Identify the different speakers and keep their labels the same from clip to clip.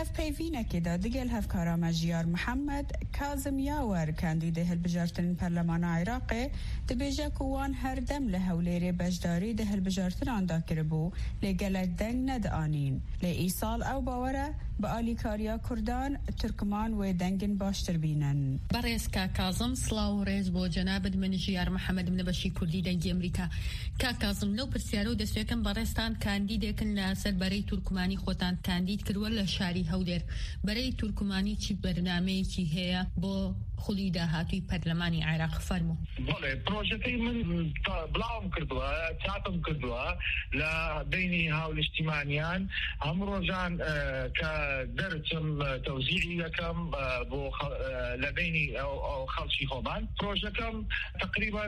Speaker 1: هفپیوینێکیدا دگەل هەفکارە ژیار محەممەد کازم یاوەر کاندیدە هەلبژارتنین پەرلەمانە عێراقێ دەبێژە کووان هەردەم لە هەولێرێ بەشداری دە هەلبژارتناندا کردبوو لێگەلک دەنگ نەدانین لێ ئیساڵ ئەو باوەرە بە ئالیکاریا کوردان تورکمان وێ دەنگن باشتر بینن.
Speaker 2: بەڕێز کا کازم سڵاو و ڕێز بۆ جەنابەت من ژیار محەممەد منە بەشی کوردی دەنگی ئەمریکا. کا کازم لەو پرسیارە و دەستێکم بەڕێستان کاندیدێکن لەسەر بەرەی تورکمانی خۆتان کاندید کردووە لە شاری هەولێر. بەرەی تورکمانی چی بەرنامەیەکی هەیە بۆ خولی داهاتووی پەرلەمانی عێراق فەرموو.
Speaker 3: بەڵێ پرۆژەکەی من بڵاوم کردووە چاپم کردووە لە بینی هاونیشتیمانیان هەموو ڕۆژان کە دەرچم تەوزیعی دەکەم بۆ لە بینی خەڵکی خۆمان. پرۆژەکەم تقریبا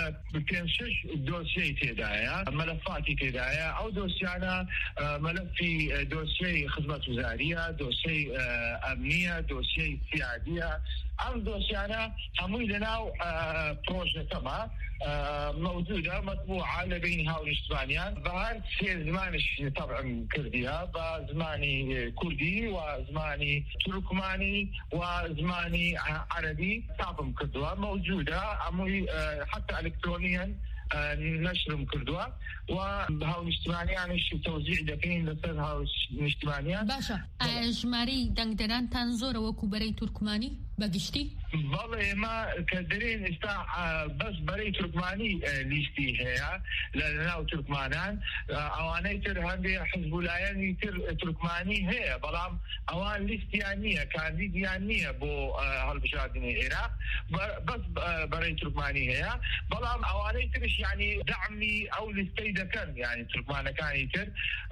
Speaker 3: 5-6 دۆسیەی تێدایە مەلەفاتی تێدایە. ئەو دۆسیانە مەلەفی دۆسیەی خزمەتگوزاریە، دۆسیەی ئەمنیە، دۆسیەی سیادیە. ئەم دۆسیانە هەمووی لەناو پرۆژەکەمە موجودة مطبوعة لبين هاونيشتمانيان بهار سي زمانش طبعا كردية بزماني كردي وزماني تركماني وزماني عربي طبعا كردوها موجودة حتى إلكترونيا نشرم كردوها وهاونيشتمانيان توزيع دكين لسر هاونيشتمانيان.
Speaker 2: باشا اجماري دنگدران تنزور وكو بري تركماني بقشتي؟
Speaker 3: والله ما كدرين استاع بس بري تركماني ليستي هي لأنه تركمانان اواني تر هندي حزب ولاياني تر تركماني هي بلام اوان ليستيانية كانديديانية بو هالبشادين العراق بس بري تركماني هي بلام اواني ترش يعني دعمي او ليستي دكان يعني تركمانا كان يتر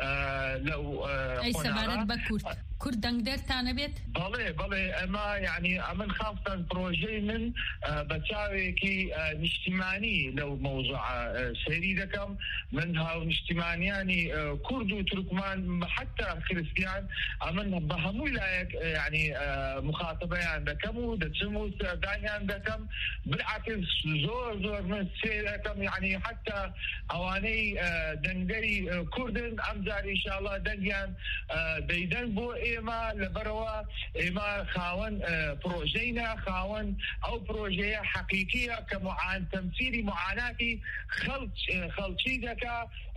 Speaker 3: لو
Speaker 2: اي سبارت بكورت كردن درتانه بيت؟
Speaker 3: بله اما يعني من خاصة بروجي من بتساوي كي نجتماني لو موضوع سيري دكم من هاو نجتماني يعني كرد وتركمان حتى خريستيان من بهمو لايك يعني مخاطبة عندكم ودتسمو داني عندكم بالعكس زور من سيري دكم يعني حتى اواني دنگري كردن امزار ان شاء الله دنگيان بيدن بو ايما لبروا ايما خاون بروجينا خاون او بروجيه حقيقيه كمعان تمثيلي معاناتي خلشي دكا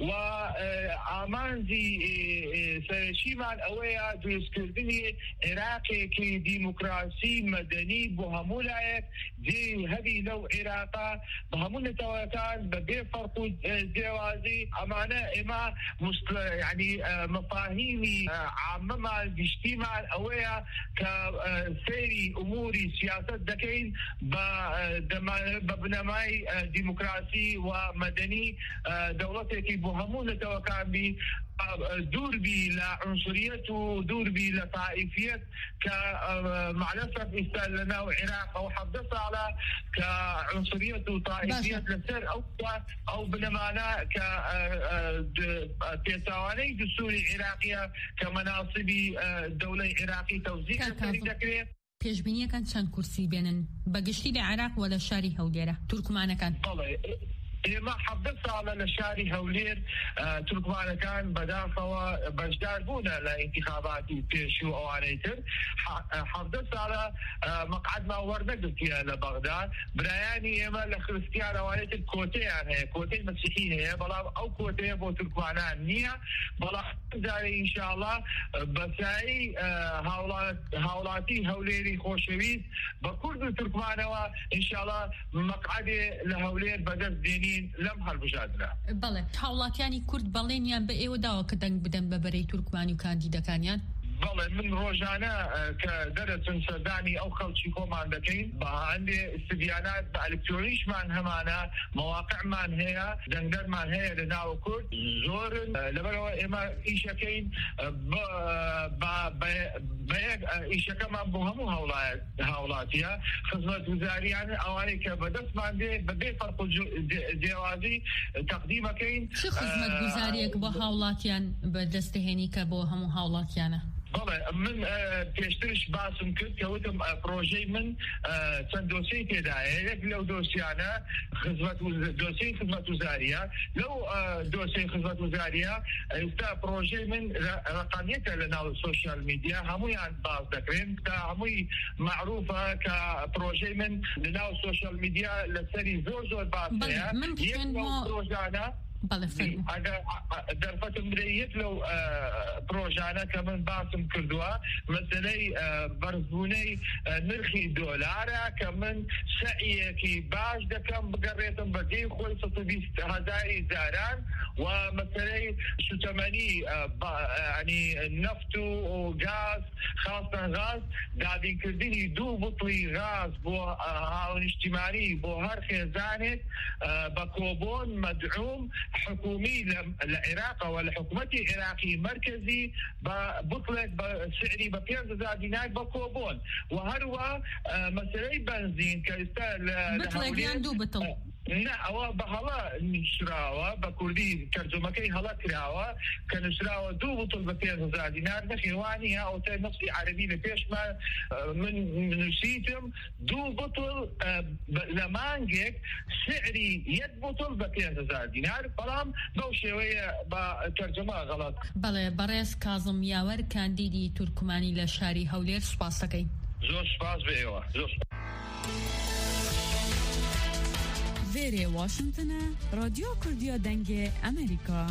Speaker 3: وامانزي سرشيمان اويا دوسكردني عراقي كي ديمقراطي مدني بهمولايك دي هذه لو عراقا بهمون تواتان بغير فرق جوازي امانه اما يعني مفاهيمي عامه مع الاجتماع اويا كسيري اموري سياسات دكين ببنماي ديمقراطي ومدني دولتك بهمون توكان بي دور بي لعنصرية ودور بي لطائفية كمع الأسف استهلنا العراق أو حدث على كعنصرية وطائفية لسر أو بنمانا كتساواني دستوري عراقية كمناصبي دولة عراقي توزيع ذكرية
Speaker 2: پێشبینیەکان چەند کورسی بێنن بەگشتی لە عێراق و لە شاری هەولێرە تورکمانەکان؟
Speaker 3: ما حدث على الشاري هولير تركمان كان بدافع بجدار بونا لانتخابات بيشو او عنيتر حدث على مقعد ما ورنقل فيها لبغداد برياني يما لخريستيان او عنيتر كوتين هي كوتين مسيحيين هي بلا او كوتين بو تركمانان نية بلا داري ان شاء الله بساي هولاتي هوليري خوشويز بكرد تركمانوا ان شاء الله مقعد لهولير بدس ديني لم هالبجادنا.
Speaker 2: بله هاوڵاتیانی کورد بەڵێنیان بە ئێوە داوە کە دەنگ بدەن بە بەرەی تورکمانی و کاندیدەکانیان؟
Speaker 3: بله من روزانه كدرس سرداني او خلشي كومان دكين بعندي استبيانات بالكترونيش مان همانا مواقع مان هي دنجر مان هي لناو كورد زور لبروا اما ايشكين ايشكا ما بهمو هولاتيا خدمة وزاريان اواني كبدس مان دي بدي فرق جوازي تقديمه كين
Speaker 2: شو خدمة وزاريك بو هولاتيان بدستهني كبو همو هولاتيانا
Speaker 3: بله من پیشترش باسم کرد که وتم پروژه من چند دوسیه تداعی یک لو دوسیانه دوسیه خدمت وزاریه لو دوسیه خدمت وزاریه استا پروژه من رقميته لنا السوشيال ميديا هموي عن باز دكرين هموي معروفة كبروجي من لنا السوشيال ميديا لسري زوجو باسيا يبقى بروجانا هذا درفت مريت لو بروجانا كمان باسم كردوا مثلا برزوني نرخي دولار كمان سعي كي باش دكم بقريتم بدي خوي 600,000 زاران ومثلا شو تماني يعني نفط وغاز خاصة غاز قاعدين كردين دو بطلي غاز بو هاون اجتماعي بو هر خزانة بكوبون مدعوم حكومي للعراق والحكومة العراقي مركزي بطلق سعري ب5,000 دينار بكوبون وهروا مثلا بنزين كاستال
Speaker 2: بطلق يندو بطل
Speaker 3: لا أو بهلا نشراوة بكردي ترجمة كي هلا كراوة كنشراوة دو بطل ب5,000 دينار نخيواني أو نفسي عربي لبيش ما من نسيتم دو بطل لمانجك سعري يد بطل ب5,000 دينار بلام بو شوية بترجمة غلط.
Speaker 2: بله بريس كاظم ياور كانديدي تركماني لشاري هولير سپاسكي.
Speaker 3: زور سپاس بيوا زور.
Speaker 1: ویری واشنطن رادیو کردیا دنگ امریکا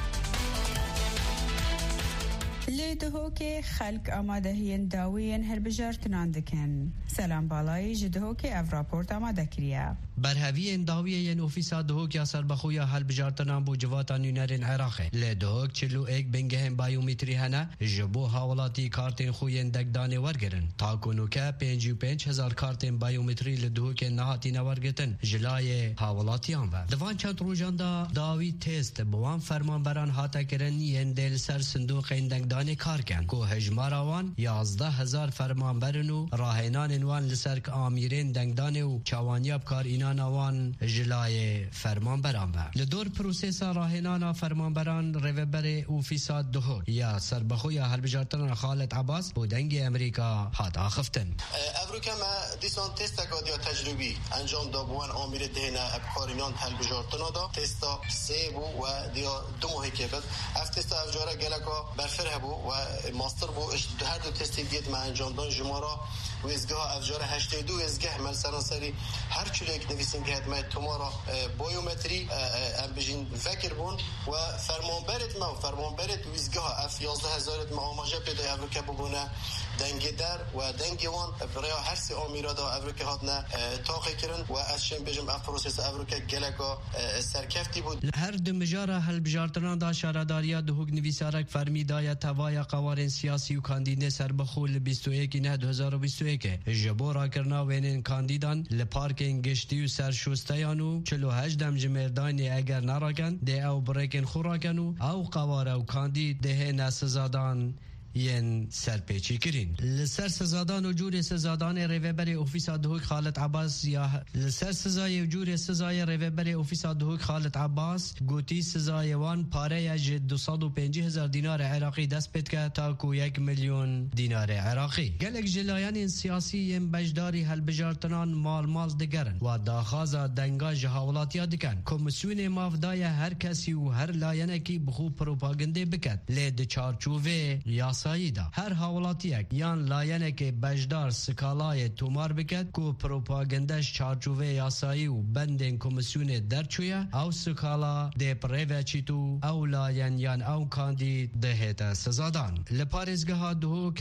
Speaker 1: لیدهو که خلق آماده هین داوین هر بجارتنان دکن سلام بالای جدهو که اف راپورت آماده کریا
Speaker 4: برهوی انداوی ین اوفیسا دهوک یا سربخویا هل بجارتنان بو جواتا نونرین عراقه لدهوک چلو ایک بنگهن بایومتری هنه جبو حوالاتی کارتین خوین دگدانه ورگرن تاکنو که 55,000 کارتین بایومتری لدهوک نهاتی نورگتن جلای حوالاتی آن و دوان چند روزان داوی تست بوان فرمان بران هاتا کرن ین دل سر صندوق این دگدانه کار کن که هجماراوان 11,000 فرمان برنو راهنان انوان لسرک آمیرین دگدانه و چوانیاب کار اینا نوان جلای فرمانبران و لدور پروسیسا راهنانا فرمانبران روبر اوفیسا دهو یا سربخویا هلبجارتنا خالد عباس بودنگ امریکا هات آخفتن
Speaker 5: امریکا ما دیسان تست اکادیا تجربی انجام دابوان آمیر دهنه ابکارینان هلبجارتنا دا تستا سه بو و دیا دو ماهی که بد اف تستا افجاره گلکا برفره بو و ماستر بو هر دو تستی دیت ما انجام دان جمارا و ازگاه افجاره 82 ازگاه مل سرانسری هر چلیک نویسیم که هدمه تمارا بایومتری ام بجین فکر بون و فرمانبرت ما و فرمانبرت و ازگاه اف 11,000 ما آماجه پیدا امریکا بگونه دنگ در و دنگ وان برای هر سی آمیرا دا امریکا هاتنه تاقی کرن و از شن بجم اف پروسیس امریکا گلکا سرکفتی بود
Speaker 4: هر دمجاره هل بجارتنان دا شارداریا دهوگ نویسارک فرمی دایا توایا قوارن سیاسی و کاندیده سربخول 21 نه 2021 جبورا کرنا وینن کاندیدان لپارکینگ گشتی و سرشوستیانو 48 دم جمردانی اگر نراکن ده او بریکن خوراکنو او قواره و کاندید ده نسزادان ین سرپیچی کرین لسر سزادان و جور سزادان ریوبر اوفیسا دهوک خالد عباس یا لسر سزای و جور سزای ریوبر اوفیسا دهوک خالد عباس گوتی سزای وان پاره یج 250,000 دینار عراقی دست پید که تاکو 1,000,000 دینار عراقی گلک جلایان سیاسی یم بجداری هل بجارتنان مال دگرن و داخازا دنگا جهاولاتیا دکن کمیسیون مافدای هر کسی و هر لاینکی بخو پروپاگنده بکد لید چارچوبه یا سایدا هر حوالاتیک یان لاینه که بجدار سکالای تومار بکد کو پروپاگندش چارچوبه یاسایی و بندن کمیسیون درچویا او سکالا ده پریوه چیتو او لاین یان او کاندید دهیت سزادان لپارزگاه دهوک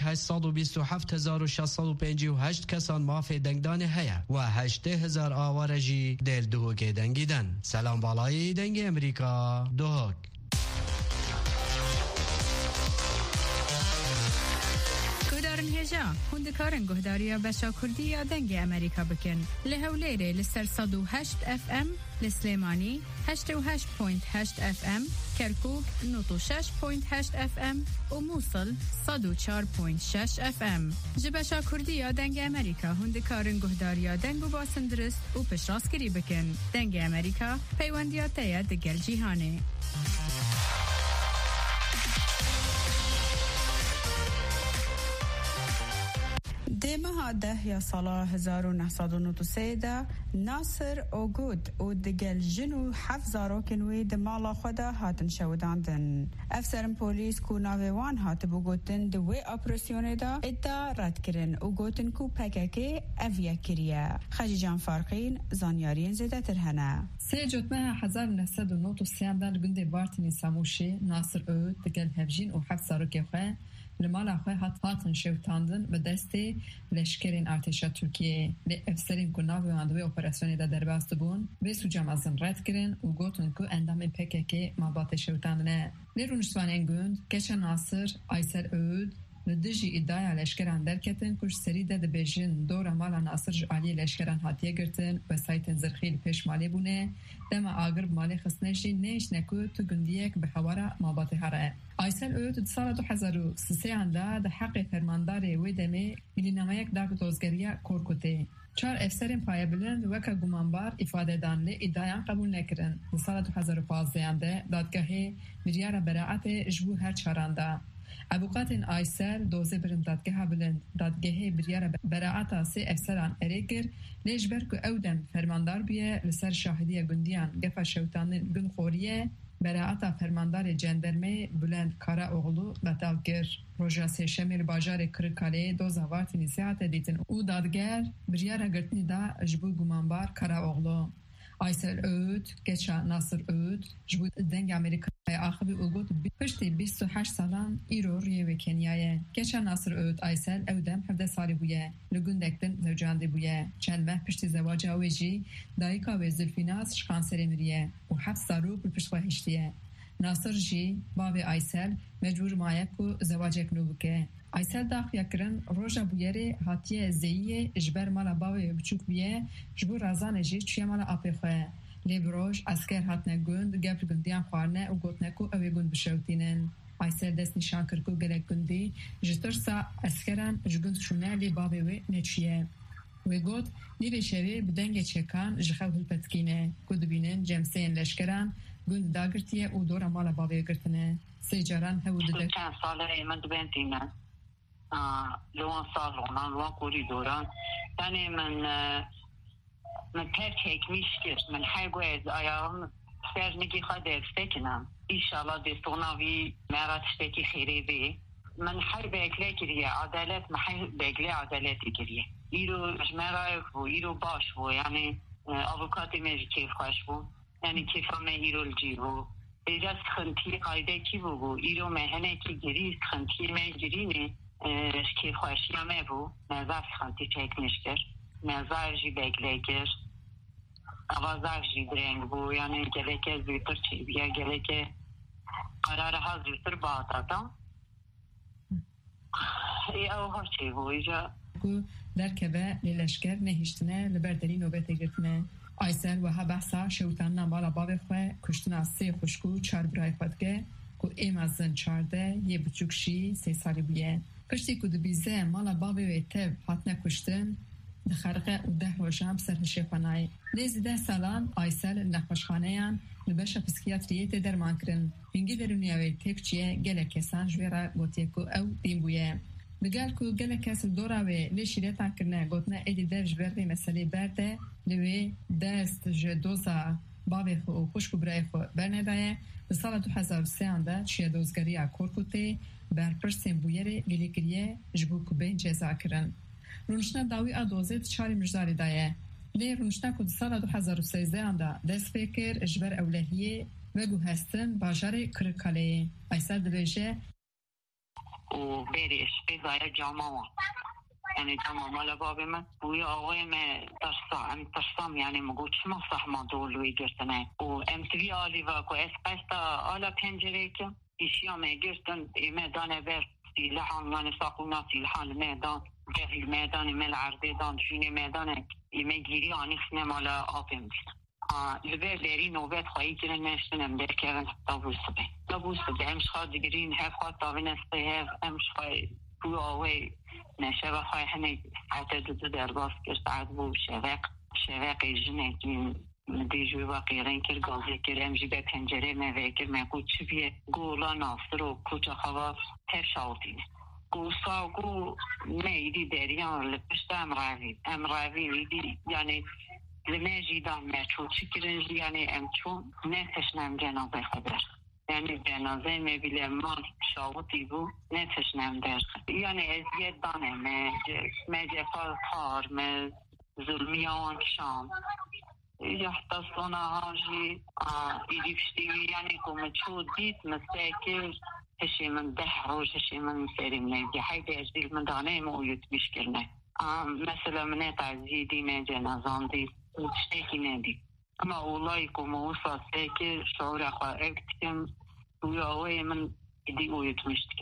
Speaker 4: 827,658 کسان مافی دنگدانه هیا و 8,000 آوارجی دل دهوک دنگیدن سلام بالای دنگ امریکا دهوک
Speaker 1: هجا هندکارن گهداریا بشا کردی یا دنگ امریکا بکن لهولیره لسر 108 اف ام لسلیمانی 88.8 اف ام کرکوک 96.8 اف ام و موصل 104.6 اف ام جبشا کردی یا دنگ امریکا هندکارن گهداریا دنگ و باسندرست و پشراسکری بکن دنگ امریکا پیوندیاته دگل جیهانه دیمه ده یا سال 1993 ناصر اوگود او دگل جنو 7,000 کنوی دمالا خدا هاتن شوداندن. افسرن پولیس کو ناویوان هات بگوتن دوی اپراسیون دا ادعا رد کرن او گوتن کو پککی اویا کریه. خجی جان فارقین زانیارین زیده ترهنه.
Speaker 6: 3 جوتمه 1993 دل گنده بارتنی ساموشی ناصر اوگود دگل هفجین و 7,000 که لمالا خواه هاتن شوتاندن به دسته لشکرین ارتشا ترکیه لی افسرین که ناوی واندوی اپراسیونی دا درباست بون و سوجام ازن رد کرن و گوتن که اندام پککی مابات شوتاندنه. لی رونشتوانین گوند کچه ناصر آیسر اوود ندجی ادعای لشکران درکتن کش سری ده بیجن دور مالا ناصر جعالی لشکران هاتیه گرتن و سایتن زرخیل پیش مالی بونه دم آگرب مالی خسنشی نیش نکو تو گندیک به حوارا مابات هره. آیسل اوید سال 2003 انده ده حق فرمانداری ویدمی ملینامایک داک دوزگریه کورکوته. 4 افسرین پایه بلند وکا گمانبار افاده دانلی ادعایان قبول نکرن. ده سال 2015 انده دادگاه مریار براعت جبو هر چارانده. ابوقاتن آیسر دوزه برن دادگاه بلند دادگاه بریار براعتا 3 افسران اریگر لیجبر که اودم فرماندار بیه لسر شاهدی گندیان گفا شوتانن گن خوریه براعتا فرماندار جندرمه بلند کارا اوغلو بطال گر روژا سیشمی باجار کرکاله دوز آوارتنی سیحات دیتن او دادگر بریار گرتنی دا جبو گمانبار کارا اوغلو. آیسر اوود گچا ناصر اوود جبو دنگ امریکای آخبی اوگود پشتی 28 سالان ایرو ریوی کنیایه. گچا ناصر اوود آیسر اودم 17 سالی بویه لگوندکتن زوجانده بویه چند وقت پشتی زواج آویجی دایکا و زلفیناز شخانسری مریه و 7 سالو پشت خواهشتیه. ناصر جی باوی آیسر مجبور مایک و زواجک نو بکه. آیسل داخل کرن روزا بویری هاتیه زیه اجبر مالا باوی بچوک بیه جبور رازان جی چیه مالا آپی خواه لیبروش اسکر هاتنه گوند گفت گندیان خوارنه و گوتنه کو اوی گوند بشوتینن. آیسل دست نشان کرکو گلک گندی جتر سا اسکران جگوند شونه لی باوی وی نچیه وی گوت نیوی شوی بدنگ چکان جخو هلپتکینه کود بینن جمسین لشکران گوند داگرتیه و دورا مالا باوی گرتنه سیجاران هود دک
Speaker 7: چند ساله من دبنتینه لوان سالونان لوان کوریدوران یعنی من ترک میشکر من حیگو از آیام سرنگی خواهد استکنم ایشالا دستوناوی مرات اشتکی خیره بی من حی بگلی کریه عدالت من حی بگلی عدالتی کریه ایرو جمعرای بو ایرو باش بو یعنی آوکاتی میجی کیف خوش بو یعنی کیفا من ایرو الجی بو ایجاز خنتی قایده کی بو ایرو مهنه کی گریز خنتی من گرینه کیف خوشی همه بو نظر خانتی چک نشکر نظر جی بگلیگر آوازر جی درنگ بو یعنی گله که زیتر چی بیا گله که قرار ها زیتر باعتا ای اوها چی بو ایجا
Speaker 6: درکبه لیلشکر نهیشتنه لبردلی نوبت گرتنه آیسر و ها بحثا شوتن نمالا باب خواه کشتن از 3 خوشکو 4 برای خودگه که ایم از زن 14 یه بچوکشی 3 سالی بیه پشتی که دو بیزه مالا بابی و ایتب حتنه کشتن دخرقه و 10 روشم سرنشی خانای لیزی 10 سالان آیسل نخوشخانه یان لبشا پسکیاتریه تی درمان کرن هنگی درونیاوی تیک چیه گله کسان جویرا گوتیه که او دیم بویه بگل که گله کس دوراوی لی شیرتان کرنه گوتنه ایدی درج برده مسئله برده لوی دست جدوزا بابی خو و خوشکو برای خو برنه دایه به سال 2003 انده چیه دوزگری کورکوتی بر پرسیم بویره گلیکریه جبو کبین جزا کرن. رونشنا داوی آدوزید 4 مجداری دایه. لی رونشنا کد سال 2013 انده دست فکر اجبر اولهیه و گو هستن باجار کرکاله. ایسا دبیجه
Speaker 7: و بریش بزای جامعه یعنی جامعه مالا بابی من بوی آقای من ترسام یعنی مگو چما صحما دولوی گرتنه و امتوی آلی و که اسقستا آلا پنجره که ایشی همه گرتن میدان بر سیلحان یعنی ساقونا سیلحان میدان بر میدان مل عرضه دان جین میدان ایمه گیری آنیخ نمالا آبیم بیشن لبه بری نوبت خواهی گرن نشتنم در کرن دابوس به همش خواه دیگرین هف خواه تاوین استه هف همش خواه بوی آوه نشه و خواه هنه ساعت دو درباس کرد ساعت بو شوق جنه که دیجوی و قیرن کر گازه کر امجی به پنجره موه کر مگو چی بیه گولا ناصر و کچا خواه تف شاوتینه وصاقو ما يدي داريان لبشت أمراوي يدي يعني لما جيدا ما تشو تشكرنج يعني أمتشو ناتش نام جنازة خبر يعني جنازة ما بلا مال شاوطي بو ناتش نام دار يعني أزياد دانه ما جفال خار ما ظلميان كشام يحتصونا هاجي يديكشتيوي يعني كوم تشو ديت مساكر هشي من دحروج هشي من سيرمنا دي حيدي أجديل من دانه مو يتبشكرنا مثلا من تعزيدي ما جنازان دي وتشتاكي نادي أما والله يكون موصى ساكر شعور أخوة أكتم وياوي من يدي ويتمشتك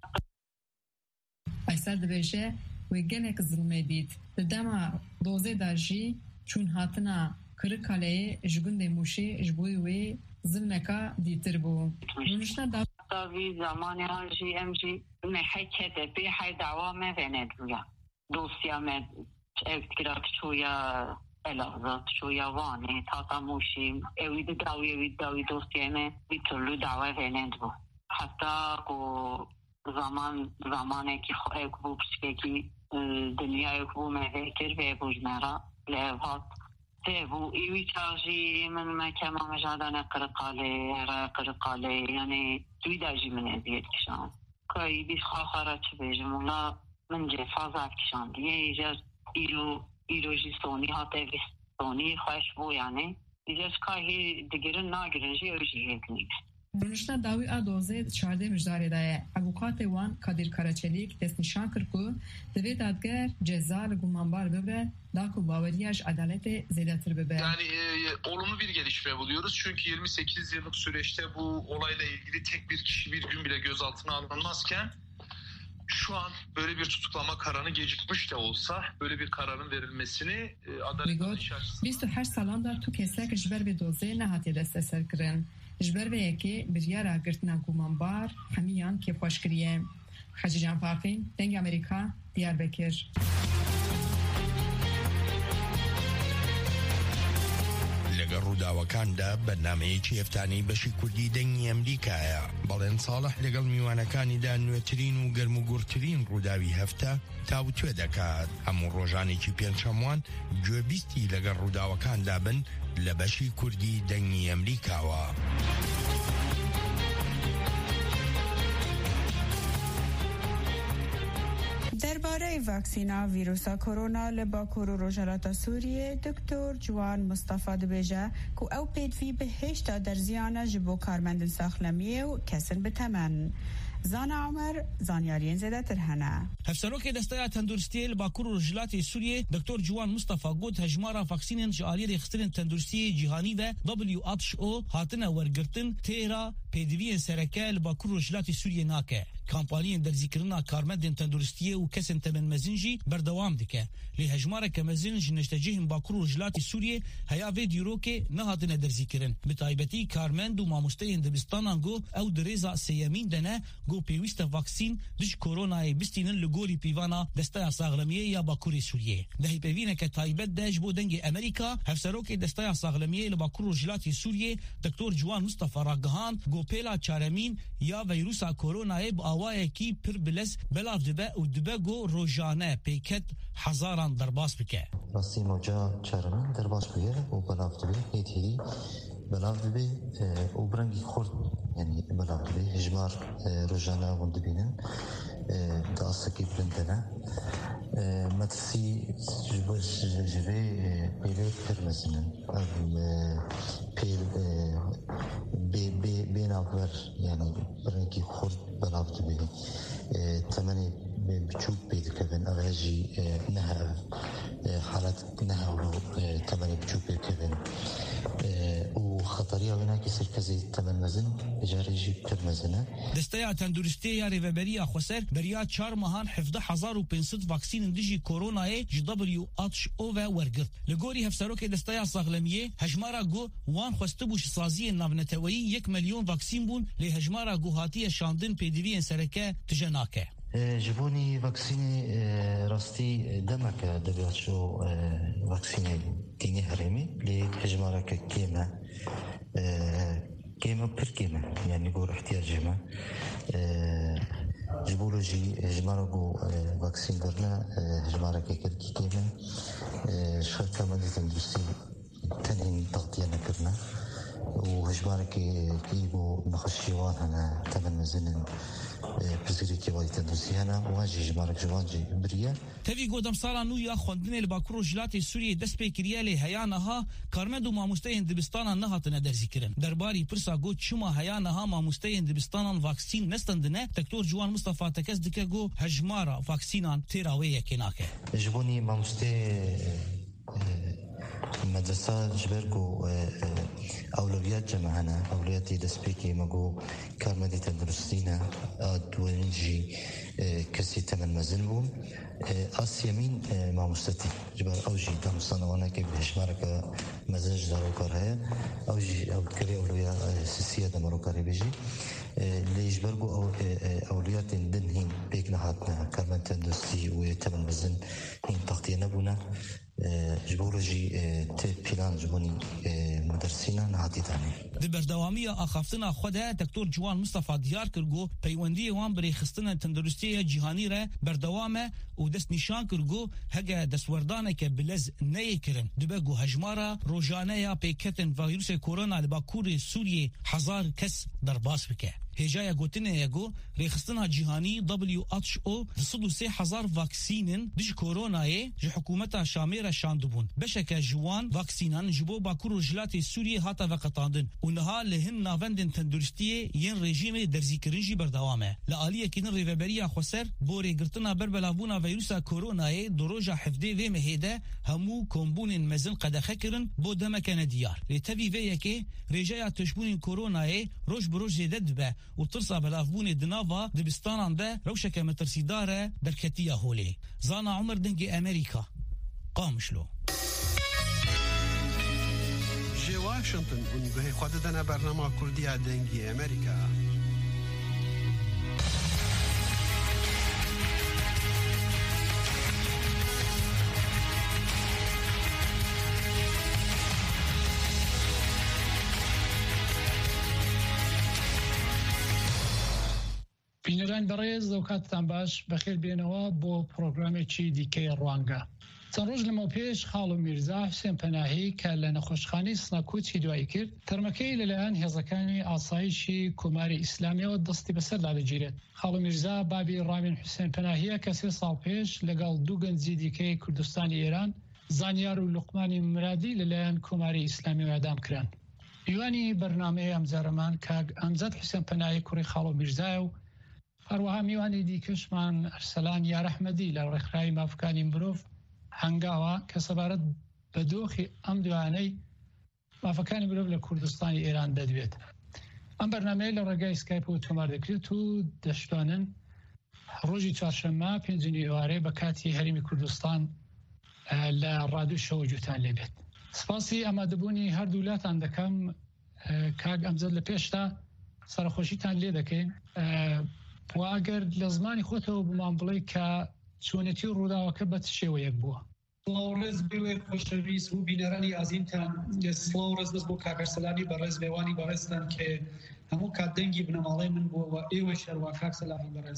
Speaker 6: أيسر دبيشه ويجنك ظلمي ديت ددما دوزي داجي چون هاتنا كركالي جگون دموشي جبوي وي ظلمكا ديتر بو نشنا
Speaker 7: داوي زماني هاجي امجي محي كده بي حي دعوة ما فيندويا دوسيا ما اكترات شويا الازات شويا واني تاتا موشي اويد داوي دوسيا ما بيتلو دعوة فيندو حتى كو زمانه که خواهی کبو بشکی دنیای کبو مذکر و بوجمرا لعبات تبو ایوی تاجی من مکمه مجادان قرقاله یعنی دوی داجی من ازیاد کشان که ایدی خواهرا چه بیجم اونا من جفازات کشان دیگه ایجاز ایرو جی سونی ها تاوی سونی خواهش بو یعنی ایجاز که دیگرن ناگرنجی اوجی هیت نیست
Speaker 6: رونشنا داوی آدوزه 14 مجداری دایه ابوکات وان کادیر کارچلیک دست نشان کرد که دوی دادگر ceza گمانبار ببره داکو باوریاش adalet زیادتر ببره.
Speaker 8: Yani olumlu bir gelişme buluyoruz çünkü 28 yıllık süreçte bu olayla ilgili tek bir kişi bir gün bile gözaltına alınmazken şu an böyle bir tutuklama kararı gecikmiş de olsa böyle bir kararın verilmesini adalet açısından
Speaker 6: 28 سالان تو کسک جبر به دوزه نهاتی دست سر کردن. جبر به یکی بریارا گرتنا گمانبار همیان که خوشگریه. خجی جان فافین دنگ امریکا دیاربکر.
Speaker 9: لەگەڵ ڕووداوەکاندا بەرنامەیەکی هەفتانەی بەشی کوردی دەنگی ئەمریکایە بەڵێن ساڵح لەگەڵ میوانەکانیدا نوێترین و گەرموگورترین ڕووداوی هەفتە تاوتوێ دەکات هەموو ڕۆژانێکی پێنجشەموان گوێبیستی لەگەڵ ڕووداوەکاندا بن لە بەشی کوردی دەنگی ئەمریکاوە.
Speaker 1: درباره واکسینا ویروسا کرونا لباکور و روژالاتا سوریه دکتر جوان مصطفی دبیجه که او پیدوی به هشتا در زیانه جبو کارمندن ساخلمیه و کسن به تمن. زان عمر زانیارین زیده ترهنه
Speaker 10: هفسروک دستای تندرستی باکور و رجلاتی سوریه دکتر جوان مصطفی گوت هجمارا واکسینن جالی رخصتن تندرستی جهانی و WHO هاتنه ورگرتن تیرا پیدوی سرکه باکور و رجلاتی سوریه ناکه کامپانیین در ذکرنا کارمندن تندرستی و کسن تمن مزنجی بردوام دکه لی هجمارا کمزنج نشتجهم باکور و رجلاتی سوریه هیا ویدیو که نهاتنه در ذکرن بتایبتی کارمند و ماموستین دبستانان گو او درزا سیامین دنه گو پیوست واکسین دش کورونای بستینن لگوری پیوانا دسته ساغلمیه یا باکوری سوریه دهی پیوینه که تایبت دهش بو دنگ امریکا هفسروک دسته ساغلمیه لباکور و رجلاتی سوریه دکتر جوان مصطفی راگهان گو پیلا چارمین یا ویروسا کورونای با آوائه کی پر بلس بلاف دبه و دبه گو روژانه پیکت هزاران درباس بکه
Speaker 11: راستی موجا چارمین درباس بگه و بلاف دبه هیتیری بلاف دبه و برنگی خورد يعني بلاف دبه هجمار روژانه وند بینن دا اصلاکی بلندنه مدرسی جبه پیلی پرمزنن پیل بیناور يعني برنگی خورد بلاف دبه تمني بتشوف بيتكفن أغاجي نها حالات نها ولو تمني بتشوف بيتكفن وخطرية هناك يصير كذي تمن مزن بجاريجي بترمزنه
Speaker 10: دستيا تندرستي يا ريفبريا خسر بريا 4 ماهان 11500 واكسين ديجي كورونا جي WHO ورغت لغوري هفسروك دستيا صاغلميه هجمارا جو وان خستبوش سازي نافنتوي 1 مليون واكسين بون لهجمارا جو هاتيه شاندن بيديفين سركه تجناكه
Speaker 11: جبوني فاكسيني راستي دمك دبياتشو فاكسيني ديني هرمي لهجمارك كيما بير كيما يعني قول احتياجهما جبولوجي هجماركو فاكسين درنا هجمارك كركي كيمن شركة مدة اندستري تنين تغطية نكرنا وهجمارك كيبو نخشيوان هنا تمن مزنن بزريكي وايت اندستري هنا واجي هجمارك جوانجي بريا
Speaker 10: تبي قدام صار نويا خوندني الباكور جلاتي سوريا دس بكريالي هيانها كارمدو ما مستين دبستان نهات ندر ذكرن درباري برسا قد شما هيانها ما مستين دبستان فاكسين نستندنا دكتور جوان مصطفى تكس دكاغو هجمارا فاكسينان تيراويه كناكه
Speaker 11: جبوني ما مستي مدرسة جبركو أولويات جمعنا أولوياتي دسبيكي مجو كارمدي تدرسينا دوينجي كسي تمن مزنبون آسيامين ما مستتي جبر أوجي دام صنوانا كيف هشمارك مزاج دارو كارها أوجي أو كري أولويا سياسية دمرو كاري بيجي اللي يجبركو أولويات دنهين بيكنا هاتنا كارمدي تدرسي وتمن مزن هين تغطينا بونا جبولوجي بلان جبوني مدرسينا نهاتي تاني
Speaker 10: دبر دوامية أخافتنا خدا دكتور جوان مصطفى ديار كرغو بيوندي وان بري خستنا تندرستية جهاني را بردوامة ودست نشان كرغو هجا دست وردانك بلز نيكرن دبقو هجمارا روجانيا بيكتن فيروس كورونا لباكور سوريا حزار كس درباس بكه هجايا قوتنا يقو ريخستنا جهاني WHO 3,000 فاكسين دج كورونا جي حكومتها شاميرة شاندبون بشكا جوان فاكسينان جبو باكور جلاتي سوريا هاتا وقتاندن ونها لهن نافندن تندرستيه ين ريجيم درزي كرنجي بردوامه لآلية كين ريفبريا خسر بوري قرتنا بربلافونا فيروسا كورونا دروجا حفدي في مهيدا همو كومبون مزن قد خكرن بو دمكان ديار لتفي فيكي رجايا تشبون كورونا روش بروش زيدد به وترسى بلافبون دنافا دبستان ده روشك مترسيدارة بركتية هولي زانا عمر دنجي أمريكا قامشلو
Speaker 12: جي واشنطن ونقهي خوددنا برنامج كردية دنجي أمريكا
Speaker 13: بینران بەڕێز و کاتتان باش بەخێر بێنەوە بۆ پرۆگرامێکی دیکەی ڕوانگە. چەند ڕۆژ لەمە پێش خاڵ و میرزا حوسێن پەناهی کە لە نەخۆشخانەی سنەکوچی دوایی کرد تەرمەکەی لەلایەن هێزەکانی ئاسایشی کۆماری ئیسلامیەوە دەستی بەسەردا دەگیرێت. خاڵ و میرزا بابی ڕامین حوسێن پەناهیە کە 3 ساڵ پێش لەگەڵ دوو گەنجی دیکەی کوردستانی ئێران زانیار و لوقمانی مرادی لەلایەن کۆماری ئیسلامی ئەدام کران. میوانی بەرنامەیە ئەمجارەمان کاک ئەمجەد حوسێن پەناهی کوڕی خاڵ و میرزایە و هەروەها میوانی دیکەشمان ئەرسەلان یار ئەحمەدی لە ڕێکخراوی مافەکانی مرۆڤ هەنگاوە کە سەبارەت بە دۆخی ئەم دوانەی مافەکانی مرۆڤ لە کوردستانی ئێران دەدوێت. ئەم بەرنامەیە لە ڕێگای سکایپ و تۆمار دەکرێت و دەشتوانن ڕۆژی چوارشەممە 5 ئێوارێ بە کاتی هەرێمی کوردستان لە ڕادیو شەوە جوتان لێبێت. سپاسی ئامادەبوونی هەردوو وڵاتان دەکەم کاک ئەمجەد لە پێشتا سەرخۆشیتان لێ دەکەین و ئەگەر لە زمانی خۆتەوە بمان بڵێ کە چۆنێتی ڕووداوەکە بە چ شێوەیەک بووە.
Speaker 14: سڵاوڕێز بێوێ خۆشەویست و بینەرانی ئازیمتان سڵاوڕێز بەس بۆ کاکەرسەلانی بەڕێز بێوانی بەڕێزتان کە هەموو کات دەنگی بنەماڵەی من بووە ئێوە شەروا کاکسەلامی بەڕێز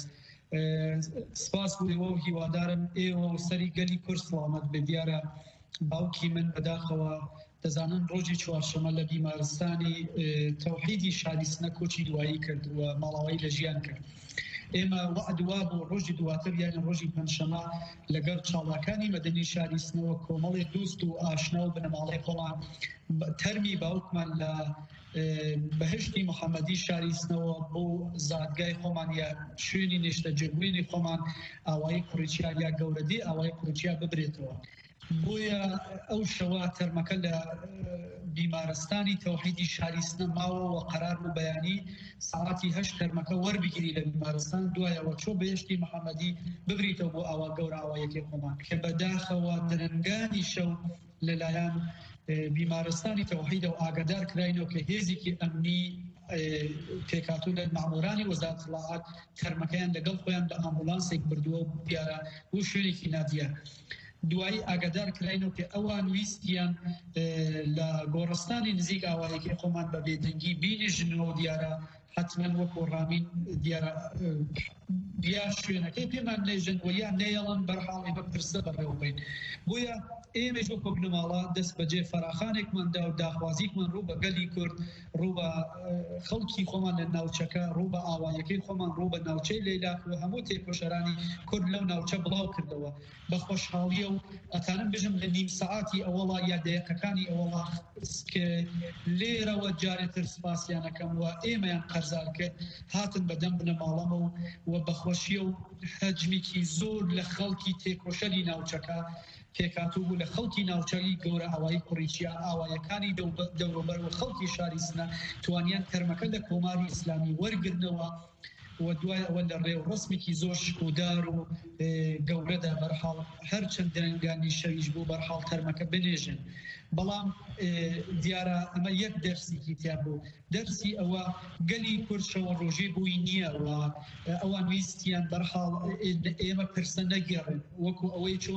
Speaker 14: سپاس بۆ ئێوە و هیوادارم ئێوە و سەری گەلی کورد سڵامەت بێ دیارە باوکی من بەداخەوە دەزانن ڕۆژی چوارشەمە لە بیمارستانی تەوحیدی شادی سنەکۆچی دوایی کرد و ماڵاوایی لە ژیان کرد. ئێمە وعدوا بۆ ڕۆژی دواتر یان ڕۆژی پەنجشەمە لەگەڵ چاڵاکانی مەدەنی شاری سنەوە کۆمەڵی دوست و ئاشنا و بنەماڵەی خۆمان تەرمی باوکمان لە بەهشتی محەممەدی شاری سنەوە بۆ زادگای خۆمان یا شوێنی نیشتە جێبوونی خۆمان ئاوایی کوڕیچیا یا گەورەدی ئاوای کوڕیچیا ببرێتەوە. بۆیە ئەو شەوە تەرمەکە لە بیمارستانی تەوحیدی شاری سنە ماوەوە قەرار و بەیانی ساعتی 8 تەرمەکە وەربگیری لە بیمارستان دوایەوە چۆ بەهشتی محەممەدی ببریتەوە بۆ ئاوا گەورە ئاوایەکی خۆمان کە بەداخەوە درنگانی شەو لەلایەن بیمارستانی تەوحیدە و ئاگادار کراینەوە کە هێزێکی ئەمنی پێکاتوو لە مامۆرانی وەزارەت اطلاعات تەرمەکەیان لەگەڵ خۆیان بە ئامبولانسێک بردووە و دیارە بۆ شوێنێکی نادیار. دوایی ئاگادار کراینەوە کە ئەوان ویستیان لە گۆڕستانی نزیک ئاوایەکی خۆمان بە بێدەنگی بینیژنەوە دیارە حتمما وەکو ڕامین دیارە یا شوێنەکەی پێمان نێژن و یا نێڵن بەرحاڵی بەپرسە بەڕێوبین بۆیە ئێمەش وەکو بنەماڵە دەست بەجێ فەراخانێکماندا و داخوازیکمان ڕوو بە گەلی کورد ڕوو بە خەڵکی خۆمان لە ناوچەکە ڕوو بە ئاوایەکەی خۆمان ڕوو بە ناوچەی لەیلاک و هەموو تێکۆشەرانی کورد لەو ناوچە بڵاو کردەوە بە خۆشحاڵیە و ئەتانم بژم لە نیم سەعاتی ئەوەڵا یا دەیەقەکانی ئەوەڵا کە لێرەوە جارێتر سپاسیانەکەم و ئێمەیان قەرزار کرد هاتن بەدەم بنەماڵەمە و بەخۆشیە و حەجمێکی زۆر لە خەڵکی تێکۆشەری ناوچەکە پێکاتوو بوو لە خەڵکی ناوچەی گەورە ئاوایی کوڕیچیا ئاوایەکانی دەوروبەر و خەڵکی شاری سنە توانیان تەرمەکە لە کۆماری ئیسلامی وەرگرنەوە و دوای ئەوە لە ڕێو ڕسمێکی زۆر شکودار و گەورەدا بەرحاڵ هەرچەند دەنگانی شەویش بوو بەرحاڵ تەرمەکە بنێژن بەڵام دیارە ئەمە یەک دەرسێکی تیا بوو دەرسی ئەوە گەلی کورشەوە ڕۆژێ بووی نییە و ئەوان ویستیان بەرحاڵ ئێمە پرسە نەگەڕن وەکو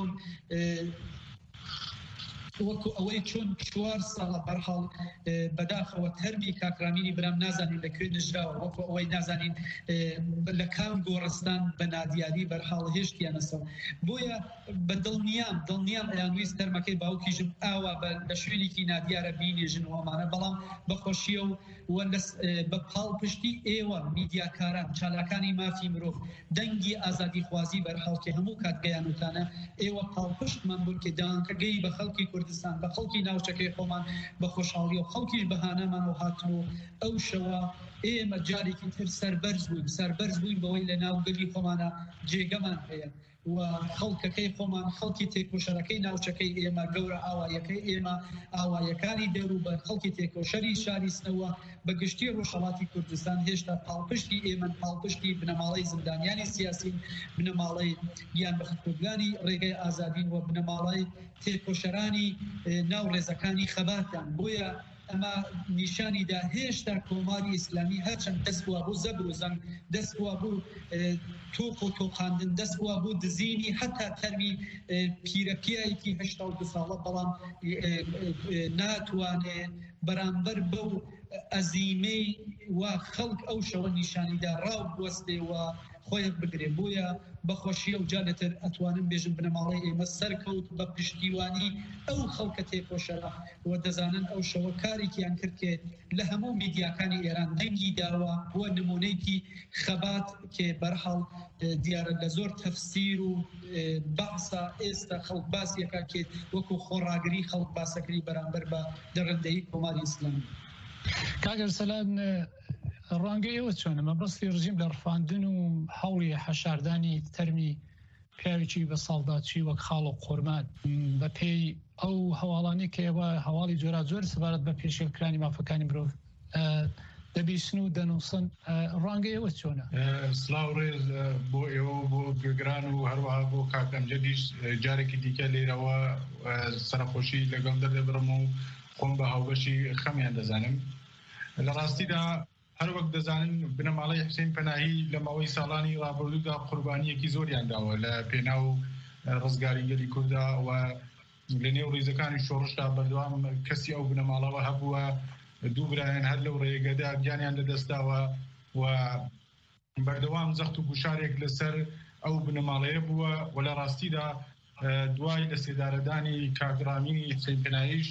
Speaker 14: ئەوەی چۆن 4 ساڵە بەرحاڵ بەداخەوە تەرمی کاکرامینی برام نازانین لەکوێ نژراوە وەکو ئەوەی نازانین لە کام گۆڕستان بە نادیاری بەرحاڵ هێشتیانەسەوە بۆیە بە دڵنیام ئەیانویست تەرمەکەی باوکیژم ئاوا لە شوێنێکی نادیارە بینێژن وەمانە بەڵام بەخۆشیە و بە پاڵپشتی ئێوە میدیاکاران چالاکانی مافی مرۆڤ دەنگی ئازادی خوازی بەرحاڵکی هەموو کاتگەیانوتانە ئێوە پاڵپشتمان بوون کە دانکە گەی بە خەڵکی کوردستان بە خەڵکی ناوچەکەی خۆمان بە خۆشحاڵی و خەڵکیش بەهانەمان و هاتن و ئەو شەوە ئێمە جارێکی تر سەربەرز بووین بەوەی لە ناو گەلی خۆمانە جێگەمان هەیە و خەڵکەکەی خۆمان خەڵکی تێکۆشەرەکەی ناوچەکەی ئێمە گەورە ئاوایەکەی ئێمە ئاوایەکانی دەوروبەر خەڵکی تێکۆشەری شاریستنەوە بە گشتی ڕۆژهەڵاتی کوردستان هێشتا پاڵپشتی ئێمە پاڵپشتی بنەماڵەی زندانیانی سیاسین بنەماڵەی گیان بەخودکردنی ڕێگەی ئازادین و بنەماڵەی تێکۆشەرانی ناو ڕێزەکانی خەباتان بۆیە ئەمە نیشانیدا هێشتا کۆماری ئیسلامی هەرچەند دەستوا بوو زەبر و زەنگ دەستوا بوو تۆق و تۆقاندن دەستوا بوو دزینی حتا تەرمی پیرەپیایەکی 82 ساڵە بەڵام ناتوانێ بەرامبەر بەو ئەزیمەی وا خەڵک ئەو شەوە نیشانیدا ڕاو بوەستێ و خۆی بگرێ بۆیە بەخۆشیە و جالێتر ئەتوانم بێژم بنەماڵی ئێمە سەرکەوت بە پشتیوانی ئەو خەڵکە تێکۆشەرە و دەزانن ئەو شەوە کارێکیان کرد کە لە هەموو میدیاکانی ئێران دەنگی داوە بۆ نمونەیەکی خەبات کە بەرحاڵ دیارە لە زۆر تەفسیر و باسە ئێستا خەڵک باسیەکە کێ وەکو خۆڕاگری خەڵک باسەکری بەرامبەر بە دەڕندەی کۆماری ئیسلامی
Speaker 13: کاگەر سەلام ڕانگە ئێوە چۆنە مەبەستی ڕژیم لە ڕفاندن و هەوڵی حەشاردانی تەرمی پیاوێکی بە ساڵداچی وەک خاڵ و قورمان بە پێی ئەو هەواڵانی کە ئێوە هەواڵی جۆرا جۆر سەبارەت بە پێشێلکرانی مافەکانی مرۆڤ دەبیستن و دەنووسن ڕانگە ئێوە چۆنە؟
Speaker 15: سلااو ڕێز بۆ ئێوە بۆ گوێگران و هەروەها بۆ کاکەمجەدیش جارێکی دیکە لێرەوە سەرخۆشی لەگەڵ دەبڕم و خۆم بە هاوبەشی خەمیان دەزانم لە ڕاستیدا هەر وەک دەزانن بنەماڵەی حوسێن پەناهی لە ماوەی ساڵانی ڕابردوودا قوربانیەکی زۆریان داوە لە پێناو ڕزگاری گەلی کووردا و لە نێو ڕیزەکانی شۆڕشدا بەردەوام کەسی ئەو بنەماڵەوە هەبووە دوو برایان هەر لەو ڕێگەدا گیانیان لەدەستاوە و بەردەوام زەخت و گوشارێک لەسەر ئەو بنەماڵەیە بووە و لە ڕاستیدا دوای لە سێدارەدانی کاگرامینی حوسێن پەناهیش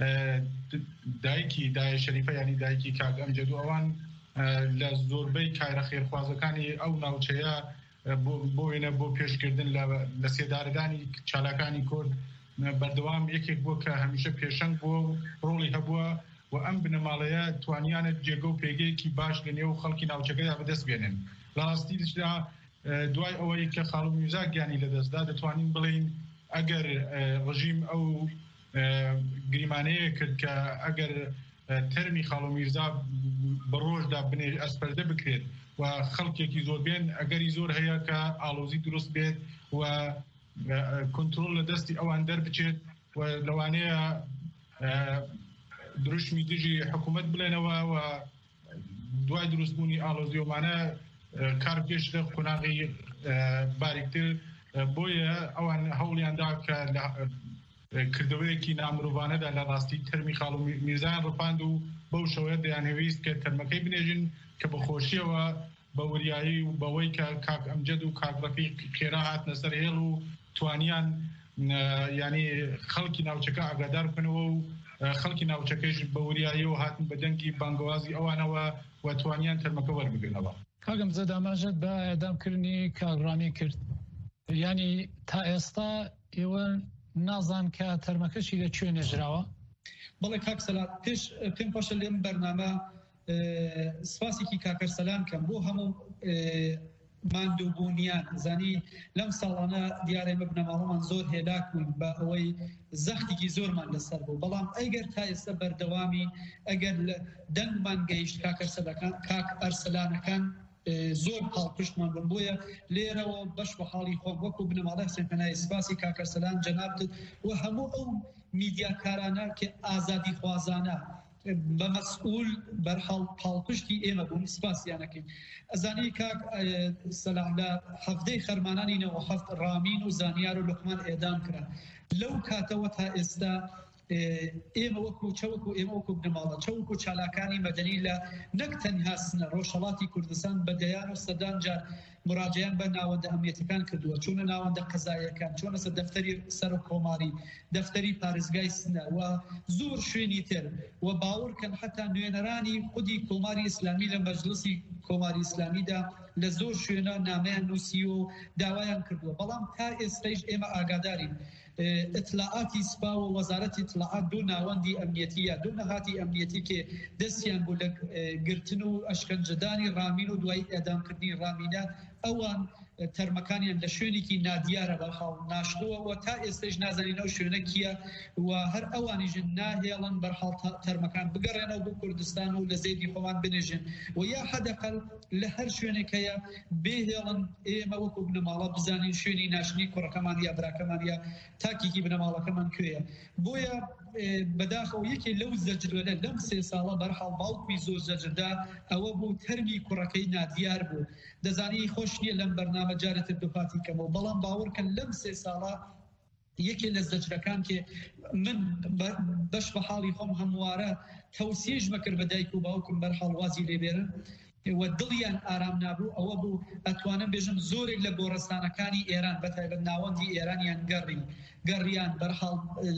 Speaker 15: دایکی دایە شەریفە ینی دایکی کاک ئەمجەد و ئەوان لە زۆربەی کایرە خێرخوازەکانی ئەو ناوچەیە بۆ وێنە بۆ پێشکردن لە سێدارەدانی چالاکانی کورد بەردەوام یەکێک بووە کە هەمیشە پێشەنگ بووە و ڕۆڵی هەبووە و ئەم بنەماڵەیە توانیانت جێگە و پێگەیەکی باش لە نێو خەڵکی ناوچەکەدا بەدەست بێنن لە ڕاستیدا دوای ئەوەی کە خاڵ و میرزا گیانی لەدەستدا دەتوانین بڵین ئەگەر ڕژیم ئەو گریمانەیە کرد کە ئەگەر تەرمی خاڵ و میرزا بە ڕۆژدا ئەسپەردە بکرێت و خەڵکێکی زۆر بێن ئەگەری زۆر هەیە کە ئالۆزی دروست بێت و کنترۆل لە دەستی ئەوان دەربچێت و لەوانەیە دروشمی دژی حکوومەت بڵێنەوە و دوای دروستبوونی ئالۆزیۆمانە کار پێش لە قۆناغی باریکتر بۆیە ئەوان هەوڵیاندا کە کردەوەیەکی نامرۆڤانەدا لە ڕاستی تەرمی خاڵ و میرزایان ڕپاند و بەو شەوەیە دەیانەویست کە تەرمەکەی بنێژن کە بە خۆشیەوە بەوریایی و بەوەی کە کاک ئەمجەد و کاک ڕەفیق خێرا هاتنە سەر هێڵ و توانیان ینی خەڵکی ناوچەکە ئاگادار بکەنەوە و خەڵکی ناوچەکەش بەوریاییەوە هاتن بە دەنگی بانگوازی ئەوانەوە و توانیان تەرمەکە وەربگرنەوە.
Speaker 13: کاگەم زەداماژت بە ئێدامکردنی کاگڕامی کرد، ینی تا ئێستا ئێوە نازان کە تەرمەکەشی لەکوێ نێژراوە؟
Speaker 14: بەڵێ کاک سەلات پێم پاشە لێم بەرنامە سپاسێکی کاکەرسەلام کەم بۆ هەموو ماندووبوونیان زانی لەم ساڵانە دیارێمە بنەماڵەمان زۆر هێلاک بووین بە ئەوەی زەختێکی زۆرمان لەسەر بوو، بەڵام ئەگەر تا ئێستا بەردەوامی ئەگەر دەنگمان گەیشت کاک ئەرسەلانەکان زۆر پاڵپشتمان بوون. بۆیە لێرەوە بەش بە حاڵی خۆم وەکو بنەماڵە حسێن پەنای سپاسی کاکەرسەلان جەنابتت و هەموو ئەو میدیاکارانە کە ئازادی خوازانە بە مەسئول بەرحاڵ پاڵپشتی ئێمە بوون سپاسیانەکەین. ئەزانی کاک سەلاح لە هەفتەی خەرمانانی 97 ڕامین و زانیار و لوقمان ئێدام کرا. لەو کاتەوە تا ئێستا ئێمە وەکو چەوەکو ئێمە وەکو بنەماڵە چەوەکو چالاکانی مەدەنی لە نەک تەنها سنە ڕۆژهەڵاتی کوردستان بەدەیان و سەدان جار مراجعیان بە ناوەندە ئەمنیەتەکان کردووە، چونە ناوەندە قەزاییەکان، چۆنە سەر دەفتەری سەر و کۆماری، دەفتەری پارێزگای سنە و زۆر شوێنی تر و باوەڕکەن حتا نوێنەرانی خودی کۆماری ئیسلامی لە مەجلسی کۆماری ئیسلامیدا لە زۆر شوێنە نامەیان نووسی و داوایان کردووە، بەڵام تا ئێستایش ئێمە ئاگادارین اطلاعاتی سپا و وەزارەتی اطلاعات دوو ناوەندی ئەمنیەتیە دوو نەهاتی ئەمنیەتی کێ دەستیان بوو لە گرتن و ئەشکەنجەدانی ڕامین و دوای ئێدامکردنی ڕامینە ئەوان تەرمەکانیان لە شوێنێکی نادیارە بەرحاڵ ناشتووە و تا ئێستش نازانین ئەو شوێنە کیە و هەر ئەوانیژن ناهێڵن بەرحاڵ تەرمەکان بگەڕێنەوە بۆ کوردستان و لە زەیدی خۆوان بنێژن و یا حەدەقەل لە هەر شوێنێکەیە بێهێڵن ئێمە وەکو بنەماڵە بزانین شوێنی ناشنی کوڕەکەمان یا براکەمان یا تاکیکی بنەماڵەکەمان کوێیە. بۆیە بەداخەوە یەکێ لەو زەجرەدە لەم 3 ساڵە بەرحاڵ باوکوی زۆر زەجردا ئەوە بوو تەرمی کوڕەکەی نادیار بوو. دەزانی خۆش نییە لەم بەرنامە جارێتتر دوپاتی کەمەوە، بەڵام باوەڕکەن لەم 3 ساڵە یەکێ لە زەجرەکان کێ من بەش بە حاڵی خۆم هەموارە تەوسیەش مەکرد بە دایک و باوکم بەرحاڵ وازی لێبێرن و دڵیان ئارام نابوو. ئەوە بوو ئەتوانم بێژم زۆرێک لە گۆڕستانەکانی ئێران بەتایبەت ناوەندی ئێرانیان گەڕیان بەرحاڵ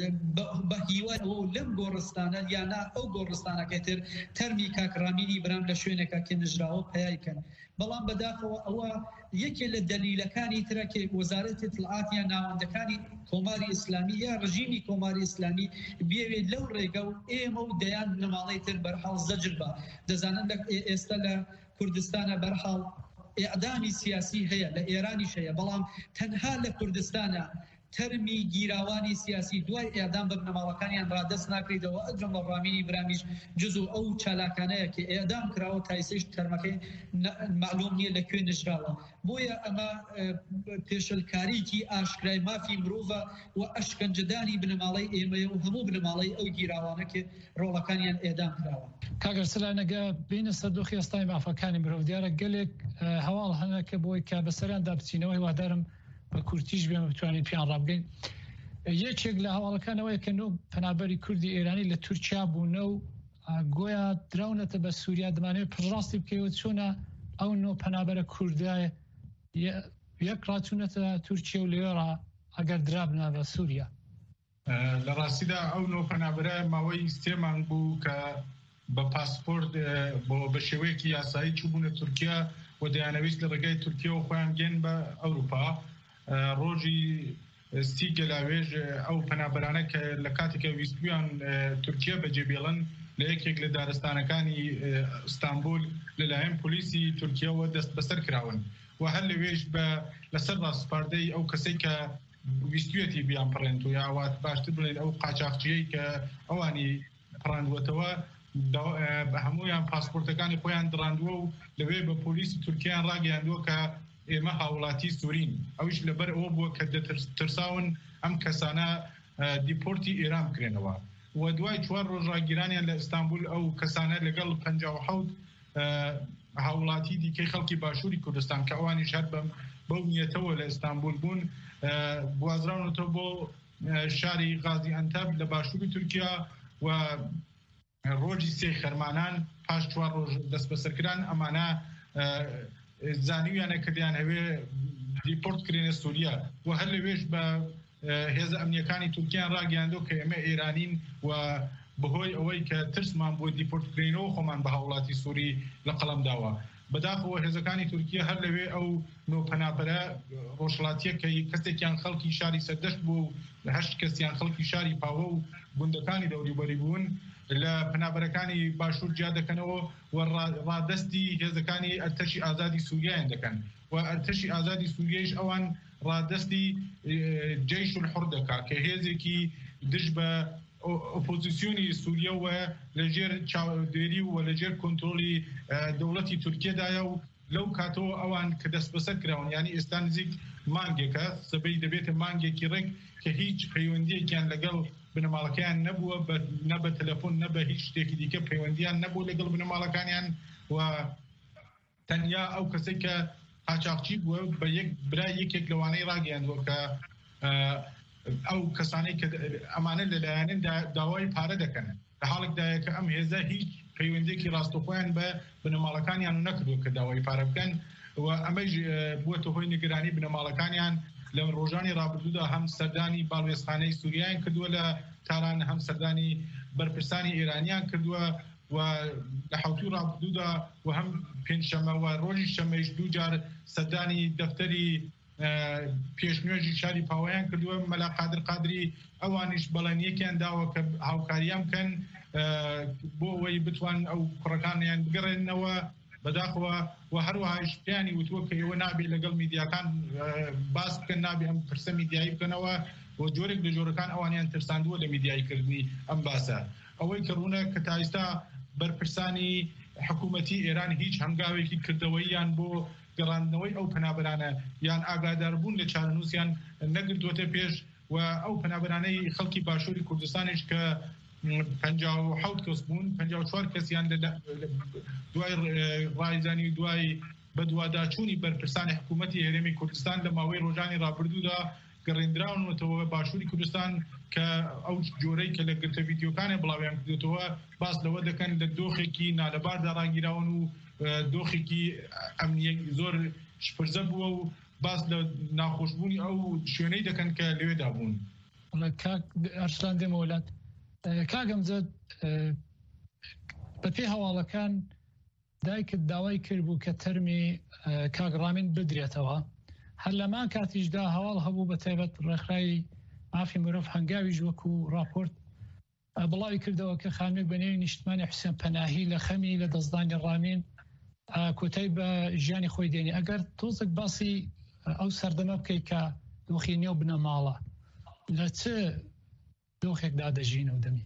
Speaker 14: بە هیوای ئەوە لەم گۆڕستانە یانا ئەو گۆڕستانەکەتر تەرمی کاکڕامینی بران لە شوێنێکە کە نژراوە پەیایکەن. بەڵام بەداخەوە ئەوە یەکێ لە دەلیلەکانی ترەکێ وەزارەتی اطلاعاتیان ناوەندەکانی کۆماری ئیسلامی یا ڕژیمی کۆماری ئیسلامی بێوێت لەو ڕێگە و ئێمە و دەیان بنەماڵەی تر بەرحاڵ زەجر بە. دەزانن ئێستا لە کوردستانە بەرحاڵ ئێعدامی سیاسی هەیە، لە ئێرانیش هەیە، بەڵام تەنها لە کوردستانە تەرمی گیراوانی سیاسی دوای ئێعدام بە بنەماڵەکانیان ڕادەست ناکرێتەوە. ئەجەم بە ڕامینی برامیش جزو ئەو چالاکانەیە کە ئێعدام کراوە تایسەش تەرمەکەی معلوم نییە لەکوێ نژراوە. بۆیە ئەمە پێشەلکاریکی ئاشکرای مافی مرۆڤە و ئەشکەنجەدانی بنەماڵەی ئێمەیە و هەموو بنەماڵەی ئەو گیراوانە کە ڕۆڵەکانیان ئێعدام کراوە.
Speaker 13: کاگەرسەلانەگە بینە سەردۆخی ئێستای مافەکانی مرۆڤ دیارە گەلێک هەواڵ هەنە کە بۆی کە بەسەریاندا بچینەوە هیوادارم بە کورتیش بێمە بتوانین پیان ڕابگەین. یەکێک لە هەواڵەکانەوەی کە نۆ پەنابەری کوردی ئێرانی لە تورکیا بوونە و گۆیا دراونەتە بە سووریا دەمانێت پڕاستی بکەوە چۆنە ئەو نۆ پەنابەرە کوردای یەک ڕاچوونەتە تورکیا و لێوێڕا ئەگەر درابنا بە سووریا.
Speaker 15: لە ڕاستیدا ئەو نۆ پەنابەرە ماوەی سێمان بوو کە بە پاسپۆرت بە شێوەیەکی یاسایی چوبوونە تورکیا و دەیانەویست لە ڕێگای تورکیا و خۆیان گەن بە ئەوروپا. ڕۆژی ستی گەلاوێژ ئەو پەنابەرانە کە لە کاتێکە ویستبوویان تورکیا بەجێبێڵن لە یەکێک لە دارستانەکانی ئیستانبول لەلایەن پۆلیسی تورکیاوە دەست بەسەر کراون و هەر لەوێژ بە لەسەر ڕاستپاردەی ئەو کەسەی کە ویستویەتی بیان پڕێن و یاوات باشتر بڵێن ئەو قاچاقچیەی کە ئەوانی پڕاندوەتەوە بە هەمویان پاسپۆرتەکانی خۆیان دڕاندووە و لەوێ بە پۆلیسی تورکیان ڕاگەیاندووە کە ئێمە هاوڵاتی سوورین. ئەوش لەبەر ئەوە بووە کە دەترساون ئەم کەسانە دیپۆرتی ئێران بکرێنەوە و دوای 4 ڕۆژ ڕاگیرانیان لە ئیستانبول ئەو کەسانە لەگەڵ 57 هاوڵاتی دیکەی خەڵکی باشووری کوردستان کە ئەوانیش هەر بەو نیەتەوە لە ئیستانبول بوون گوازراونەوە بۆ شاری غازی ئەنتەب لە باشووری تورکیا و ڕۆژی 3 خەرمانان پاش 4 ڕۆژ دەست بەسەرکران ئەمانە زانیویانە کردیان هەوێ دیپۆرت کرێنە سووریا و هەر لەوێش بە هێزە ئەمنیەکانی تورکیان ڕاگەیاندۆ کە ئێمە ئێرانین و بەهۆی ئەوەی کە ترسمان بۆ دیپۆرتکردنەوە خۆمان بە هاوڵاتی سووری لە قەڵەم داوە. بەداخەوە هێزەکانی تورکیا هەر لەوێ ئەو نۆپەناپەرە ڕۆژهەڵاتیە کە کەسێکیان خەڵکی شاری سەردەشت بوو و 8 کەسیان خەڵکی شاری پاوە و گوندەکانی دەوریبەری بوون لە پەنابەرەکانی باشوور جیا دەکەنەوە و ڕادەستی هێزەکانی ئەرتەشی ئازادی سووریایان دەکەن و ئەرتەشی ئازادی سووریایش ئەوان ڕادەستی جەیش الحوڕ دەکات کە هێزێکی دژ بە ئۆپۆزیسیۆنی سووریا و لەژێر چاودێری و لەژێر کۆنترۆلی دەوڵەتی تورکیەدایە و لەو کاتەوە ئەوان کە دەست بەسەر کراون یعنی ئێستا نزیک مانگێکە سبەی دەبێتە مانگێکی ڕێک کە هیچ پەیوەندیەکیان لەگەڵ بنەماڵەکەیان نەبووە نە بە تەلەفۆن نە بە هیچ شتێکی دیکە پەیوەندیان نەبوو لەگەڵ بنەماڵەکانیان و تەنیا ئەو کەسێک کە قاچاقچی بووە بە برای یەکێک لەوانەی ڕاگەیاندووە کە ئەو کەسانەی کە ئەمانە لەلایەنن داوای پارە دەکەن لە حاڵێکدایە کە ئەم هێزە هیچ پەیوەندێکی ڕاستەوخۆیان بە بنەماڵەکانیان نەکردووە کە داوای پارە بکەن و ئەمەش بووەتە هۆی نیگەرانی بنەماڵەکانیان لە ڕۆژانی ڕابردوودا هەم سەردانی باڵوێزخانەی سووریایان کردووە لە تاران هەم سەردانی بەرپرسانی ئێرانیان کردووە و لە حوتوی ڕابردوودا و هەم پێنجشەمە و ڕۆژی شەمەش دوو جار سەردانی دەفتەری پێشنوێژی شاری پاوەیان کردووە مەلا قادر قادری ئەوانیش بەڵێنیەکیان داوە کە هاوکاریان بکەن بۆ ئەوەی بتوان ئەو کوڕەکانیان بگەڕێنەوە بەداخەوە و هەروەهاش پێیانی وتووە کە ئێوە نابێ لەگەڵ میدیاکان باس بکەن نابێ ئەم پرسە میدیایی بکەنەوە و جۆرێک لە جۆرەکان ئەوانیان ترساندووە لە میدیاییکردنی ئەم باسە ئەوەی کە ڕوونە کە تا ئێستا بەرپرسانی حکوومەتی ئێران هیچ هەنگاوێکی کردەوەییان بۆ گەڕاندنەوەی ئەو پەنابەرانە یان ئاگاداربوون لە چارەنووسیان نەگرتووەتە پێش و ئەو پەنابەرانەی خەڵکی باشووری کوردستانیش کە 57 کەس بوون 54 کەسیان دوای ڕایزانی دوای بەدواداچوونی بەرپرسانی حکوومەتی هەرێمی کوردستان لە ماوەی ڕۆژانی ڕابردوودا گەڕێنراونەوە باشووری کوردستان کە ئەو جۆرەی کە لە گرتە ڤیدیۆکانە بڵاویان کردێتەوە باس لەوە دەکەن لە دۆخێکی نالەباردا ڕاگیراون و دۆخێکی ئەمنیەک زۆر شپرزە بووە و باس لە ناخۆشبوونی ئەو شوێنەی دەکەن کە لەوێدا بوون.
Speaker 13: ئەرسلان دێمە وڵات کاگەم زەد بە پێی هەواڵەکان دایکت داوای کرد بوو کە تەرمی کاگڕامین بدرێتەوە هەر لەمان کاتیشدا هەواڵ هەبوو بە تایبەت ڕێکخراوی مافی مرۆڤ هەنگاویش وەکو راپۆرت بڵاوی کردەوە کە خانوێک بە نێوی نیشتمانی حوسێن پەناهی لە خەمی لە دەستدانی ڕامین کۆتای بە ژیانی خۆی دێنی ئەگەر تۆزێک باسی ئەو سەردەمە بکەیت کە دۆخی نێو بنەماڵە لە چ دۆخێکدا دەژینەوە دەمی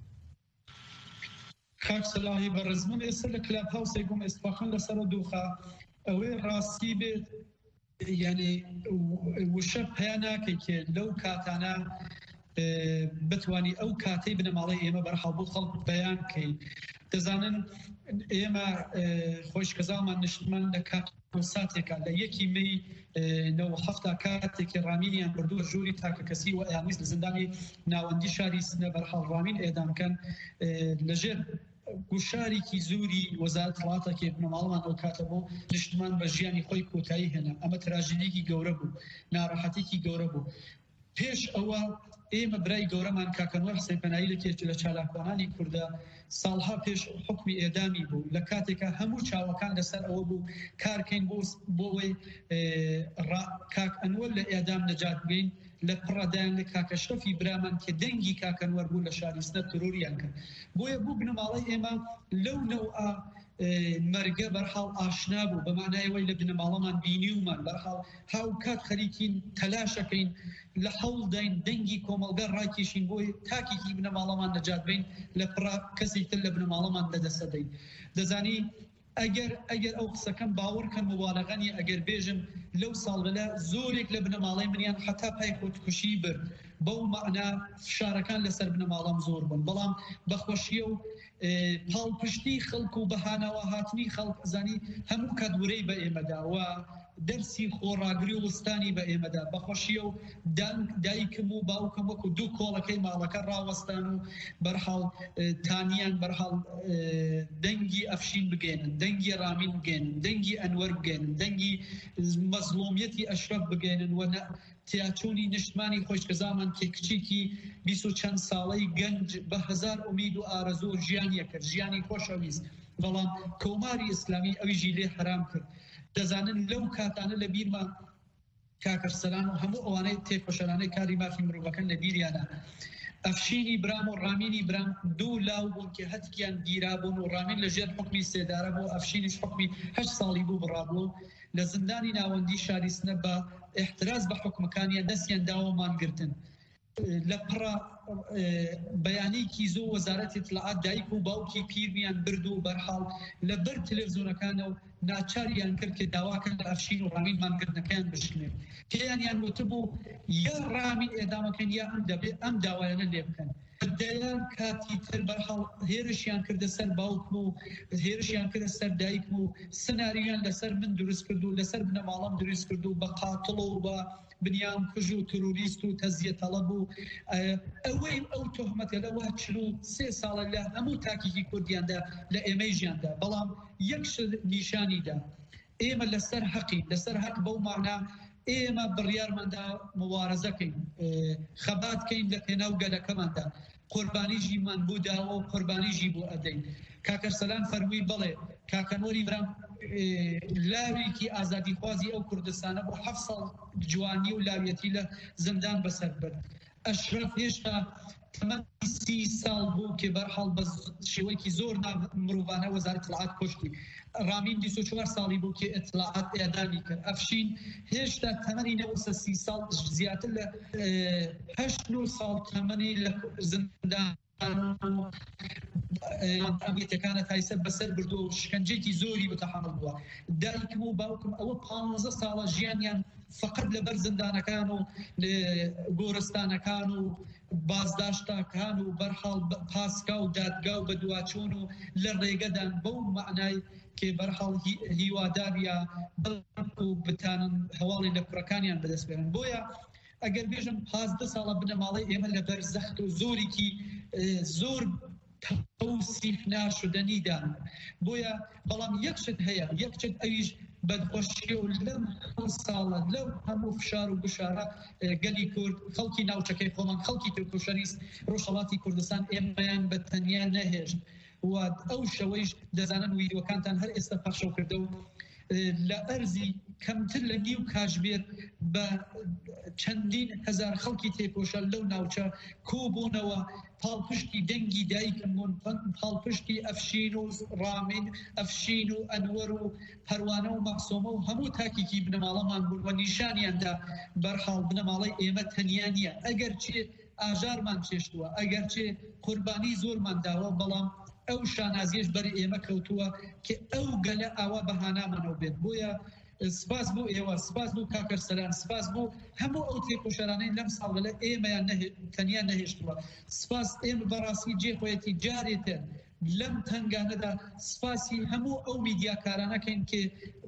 Speaker 14: کاک سەلاحی بەڕێز من ئێستا لە کلاب هاوسێک بووم ئێستاخان لەسەر دۆخە ئەوەی ڕاستی بێت یعنی وشە پیا ناکەی لەو کاتانە بتوانی ئەو کاتەی بنەماڵی ئێمە بەرحاڵ بۆ خەڵک بەیان بکەین دەزانن ئێمە خۆشکەزاڵمان نیشتمان لە کاتساتێکە لە 1 مەی 97 کاتێکی ڕامینیان بردووە ژووری تاکە کەسی و ئەیامیز لە زندانی ناوەندی شاری سنە بەرحاڵ ڕامین ئێدامکەن لەژێر گوشارێکی زوری وەزارەت وڵاتێکی بنەماڵمان ئەو کاتە بۆ نیشتمان بە ژیانی خۆی کۆتایی هێنا ئەمە تراژیدێکی گەورە بوو ناڕەحەتێکی گەورە بوو پێش ئەوە ئێمە برای گەورەمان کاکەنوەر حسەین پەناهی لە چالاکوانانی کوردە ساڵها پێش حکمی ئێدامی بوو لە کاتێکە هەموو چاوەکان لەسەر ئەوە بوو کارکەین بۆ ئەوەی کاک ئەنوەر لە ئێدام نەجات بگەین لە پڕەدایان لە کاکەشەفی برامان کە دەنگی کاکەنوەر بوو لە شاری سنە تروریان کرد بۆیە بوو بنەماڵی ئێمە لەو نەوە مەرگە بەرحاڵ ئاشنا بوو بەمانایەوەی لە بنەماڵەمان بینیومان بەرحاڵ هاو کات خەریکین تەلاشەکەین لە هەوڵداین دەنگی کۆمەڵگە ڕاکێشین بۆی تاکێکی بنەماڵەمان نەجات بین لە پڕا کەسێک تر لە بنەماڵەمان لەدەسەدەین دەزانی ئەگەر ئەو قسەکەم باوەڕکەن مبالەغەنی ئەگەر بێژم لەو ساڵبەلا زۆرێک لە بنەماڵی منیان حتا پای خۆتکوشی برد بەو مەعنا فشارەکان لەسەر بنەماڵەم زۆر بوون بەڵام بەخۆشیە و پاڵپشتی خەڵک و بەهانەوە هاتنی خەڵک زانی هەموو کەدورەی بە ئێمەدا و دەرسی خۆڕاگری و وستانی بە ئێمەدا بەخۆشیە و دایکم و باوکم وەکو دوو کۆڵەکەی ماڵەکە ڕاوەستان و بەرحاڵ تانیان بەرحاڵ دەنگی ئەفشین بگێنن، دەنگی ڕامین بگێنن، دەنگی ئەنوەر بگێنن، دەنگی مەزلومیەتی ئەشرەف بگێنن و تیاچوونی نیشتمانی خۆشکەزامان کە کچێکی 20 و چەند ساڵەی گەنج بە هەزار ئومید و ئارەزوو ژیانیە کرد، ژیانی خۆشەویست، بەڵام کۆماری ئیسلامی ئەویژی لێ حرام کرد. دەزانن لەو کاتانە لە بیرمان کاکەرسەلان و هەموو ئەوانەی تێکۆشەرانەی کاری مافی مرۆڤەکەن لە بیریانە. ئەفشینی برام و ڕامینی برام دوو لاو بوون کە هەتکیان گیرا بوون و ڕامین لەژێر حکمی سێدارە بوو، ئەفشینیش حکمی 8 ساڵی بوو بڕابوو. لە زندانی ناوەندی شاریسنە بە احتراز بە حکمەکانیان دەستیان داوەمان گرتن. لە پڕە بەیانێکی زۆ وەزارەتی اطلاعات دایک و باوکی پیرمیان برد و بەرحاڵ لە بەر تەلەڤیزۆنەکانە و ناچاریان کرد کە داواکەن لە ئەفشین و ڕامین مانگرتنەکەیان بشکنێن. پێیانیان وتبوو یا ڕامین ئێدامەکەن یا ئەم داوایانە لێ بکەن. دەیان کاتی تر بەرحاڵ هێرشیان کردە سەر باوکم و هێرشیان کردە سەر دایکم و سناریویان لەسەر من دروست کرد و لەسەر بنەماڵەم دروست کرد و بە قاتڵ و بە بنیام کوژ و تروریست و تەزیە تەڵەب و ئەوەی ئەو تۆهمەتە لەوە 43 ساڵە لە هەموو تاکیکی کوردیاندا لە ئێمەی ژیاندا. بەڵام یەک نیشانیدا ئێمە لەسەر حەقی لەسەر حەق بەو مانا ئێمە بڕیارماندا مبارەزەکەین، خەباتکەین لە پێناو گەلەکەماندا، قوربانیژیمان بوو داوە و قوربانیژی بوو ئەدەین. کاکەرسەلان فەرمووی بڵێ کاکەنۆری برام لاوێکی ئازادی خوازی ئەو کوردستانە بۆ 7 ساڵ جوانی و لاویەتی لە زندان بەسەر برد. ئەشرەف هێشتا تەمەن 30 ساڵ بوو کە بەرحاڵ بە شێوەیەکی زۆر مرۆڤانە وەزارەتی اطلاعات کوشتی. ڕامین 24 ساڵی بوو کە اطلاعات ئێدامی کرد. ئەفشین هێشتا تەمەنی 30 ساڵ زیاتر لە 8 ساڵ تەمەنی لە زندان ئەمریکەکانە تایسە بەسەر بردو و شکنجێکی زۆری بەتەحمل بووە. دایکم و باوکم ئەوە 15 ساڵە ژیانیان فقط لەبەر زندانەکان و گۆرستانەکان و بازداشتەکان و بەرحاڵ پاسکا و دادگا و بەدواچوون و لە ڕێگەدان بەو معنای کە بەرحاڵ هیواداریە و بتانن هەواڵی لە کوڕەکانیان بەدەست بێنن. بۆیە ئەگەر بێژم 15 ساڵە بنەماڵی ئێمە لەبەر زەخت و زۆرێکی زۆر تەوسیف ناشدەنیدان. بۆیە بەڵام یەکشت هەیە، یەکشت ئەویش بەدخۆشی و لەم ساڵە لەو هەموو فشار و بشارە گەلی کورد خەڵکی ناوچەکەی خۆمان خەڵکی ترکوشەریست ڕۆژهەڵاتی کوردستان ئێمەیان بە تەنیا نەهێشت و ئەو شەوەیش دەزانن ویدیۆکانتان هەر ئێستا پەخشەو کردە و لە ئەرزی کەمتر لە نیو کاژبێر بە چەندین هەزار خەڵکی تێکۆشە لەو ناوچە کۆبوونەوە پاڵپشتی دەنگی دایکم بوون، پاڵپشتی ئەفشین و ڕامین، ئەفشین و ئەنوەر و پەروانە و مەحسومە و هەموو تاکیکی بنەماڵەمان بوون و نیشانیاندا بەرحاڵ بنەماڵەی ئێمە تەنیا نییە. ئەگەر چێ ئاژارمان چێشتووە، ئەگەر چێ قوربانی زۆرمان داوە، بەڵام ئەو شانازیش بەری ئێمە کەوتووە کە ئەو گەلە ئاوا بەهانامانەوە بێت. بۆیە سپاس بۆ ئێوە، سپاس بۆ کاکەرسەلان، سپاس بۆ هەموو ئەو تێکۆشەرانەی لەم ساڵە ئێمەیان تەنیا نەهێشتووە. سپاس ئێمە بەڕاستی جێخۆیەتی جارێتن لەم تەنگانەدا سپاسی هەموو ئەو میدیاکارانەکەین کە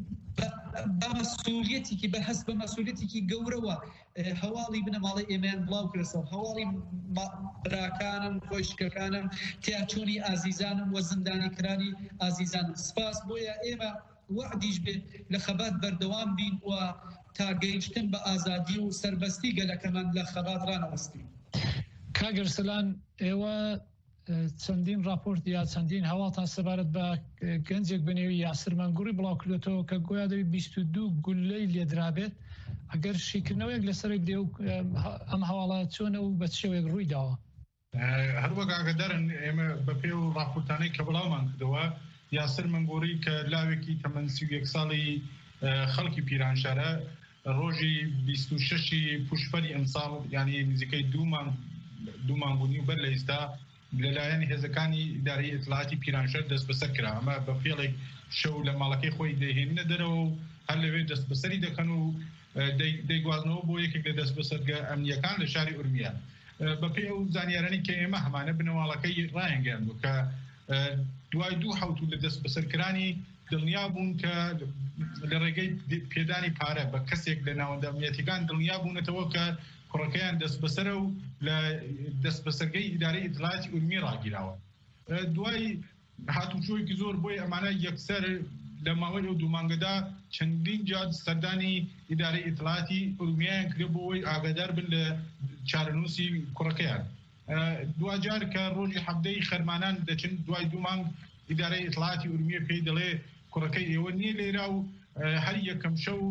Speaker 14: بە مەسئولیەتێکی بە هەست بە مەسئولیەتێکی گەورەوە هەواڵی بنەماڵی ئێمەیان بڵاو کردەوە، هەواڵی براکانم خۆشکەکانم تیاچوونی ئازیزانم و زندانی کرانی ئازیزانم. سپاس بۆیە ئێمە وعدیش بێ لە خەبات بەردەوام بین و تا گەیشتن بە ئازادی و سەربەستی گەلەکەمان لە خەبات ڕانەوەستین.
Speaker 13: کاگەرسەلان ئێوە چەندین راپۆرت یا چەندین هەواڵتان سەبارەت بە گەنجێک بنێوی یاسر مەنگوڕی بڵاو کردێتەوە کە گویا دەوی 22 گولەی لێدرابێت. ئەگەر شیکردنەوەیەک لەسەر بدێ و ئەم هەواڵە چۆنە و بە شێوەیەک ڕووی داوە؟
Speaker 15: هەروەک ئاگادارن ئێمە بە پێ و راپۆرتانەی کە بڵاومان کردەوە یاسر مەنگوڕی کە لاوێکی تەمەن 31 ساڵی خەڵکی پیرانشارە ڕۆژی 26 پوشپەری ئەمساڵ یعنی نزیکەی دوومان بوونی و بەر لە ئێستا لەلایەن هێزەکانی ئیدارەی ئیطلاعاتی پیرانشار دەست بەسەر کرا. ئەمە بە فێڵێک شەو لە ماڵەکەی خۆی دەهێننە دەرەوە و هەر لەوێ دەست بەسەری دەکەن و دەیگوازنەوە بۆ یەکێک لە دەست بەسەرگە ئەمنیەکان لە شاری ئورمیا. بە پێ ئەو زانیارانی کە ئێمە هەمانە بنەماڵەکەی ڕایەنگەاندوو کە دوای 2 حوت لە دەست بەسەرکرانی دڵنیا بوون کە لە ڕێگەی پێدانی پارە بە کەسێک لە ناوەندە ئەمنیەتیەکان دڵنیا بوونەتەوە کە کوڕەکەیان دەست بەسەرە و لە دەست بەسەرگەی ئیدارەی ئیطلاعاتی عمومی ڕاگیراوە. دوای هاتوچۆیەکی زۆر بۆی ئەمانە یەکسەر لە ماوەی ئەو دوو مانگەدا چەندین جار سەردانی ئیدارەی ئیطلاعاتی عمومییان کرد بۆەوەی ئاگادار بن لە چارەنووسی کوڕەکەیان. دوجار کە ڕۆژی هەفتەی خەرمانان دەچن دوای دوو مانگ ئیدارەی ئیطلاعاتی عمومی پێی دەڵێ کوڕەکەی ئێوە نییە لێرا و هەر یەکەم شەو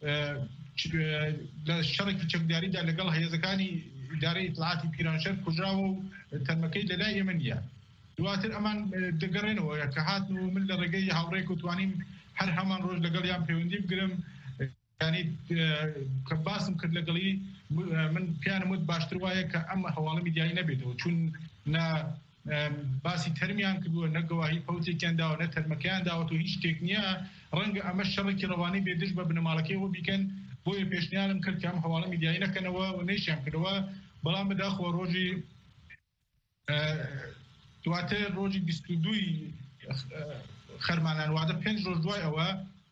Speaker 15: لە شەڕێکی چەکداریدا لەگەڵ هێزەکانی ئیدارەی ئیطلاعاتی پیرانشەر کوژراوە و تەرمەکەی لەلای ئێمە نییە. دواتر ئەمان دەگەڕێنەوە کە هاتن و من لە ڕێگەی هاوڕێک و توانیم هەر هەمان ڕۆژ لەگەڵ یان پەیوەندی بگرم ینی کە باسم کرد لەگەڵی من پیانم وت باشتر وایە کە ئەم هەواڵە میدیایی نەبێتەوە چون نە باسی تەرمیان کردووە نە گەواهی فەوتێکیان داوە نە تەرمەکەیان داوەتەوە هیچ شتێک نییە ڕەنگە ئەمە شەڕێکی ڕەوانەی بێدش بە بنەماڵەکەیەوە بیکەن بۆیە پێشنیارم کرد کە ئەم هەواڵە میدیایی نەکەنەوە و نەیشیان کردەوە بەڵام بەداخەوە ڕۆژی دواتر ڕۆژی 22 خەرمانان واتە 5 ڕۆژ دوای ئەوە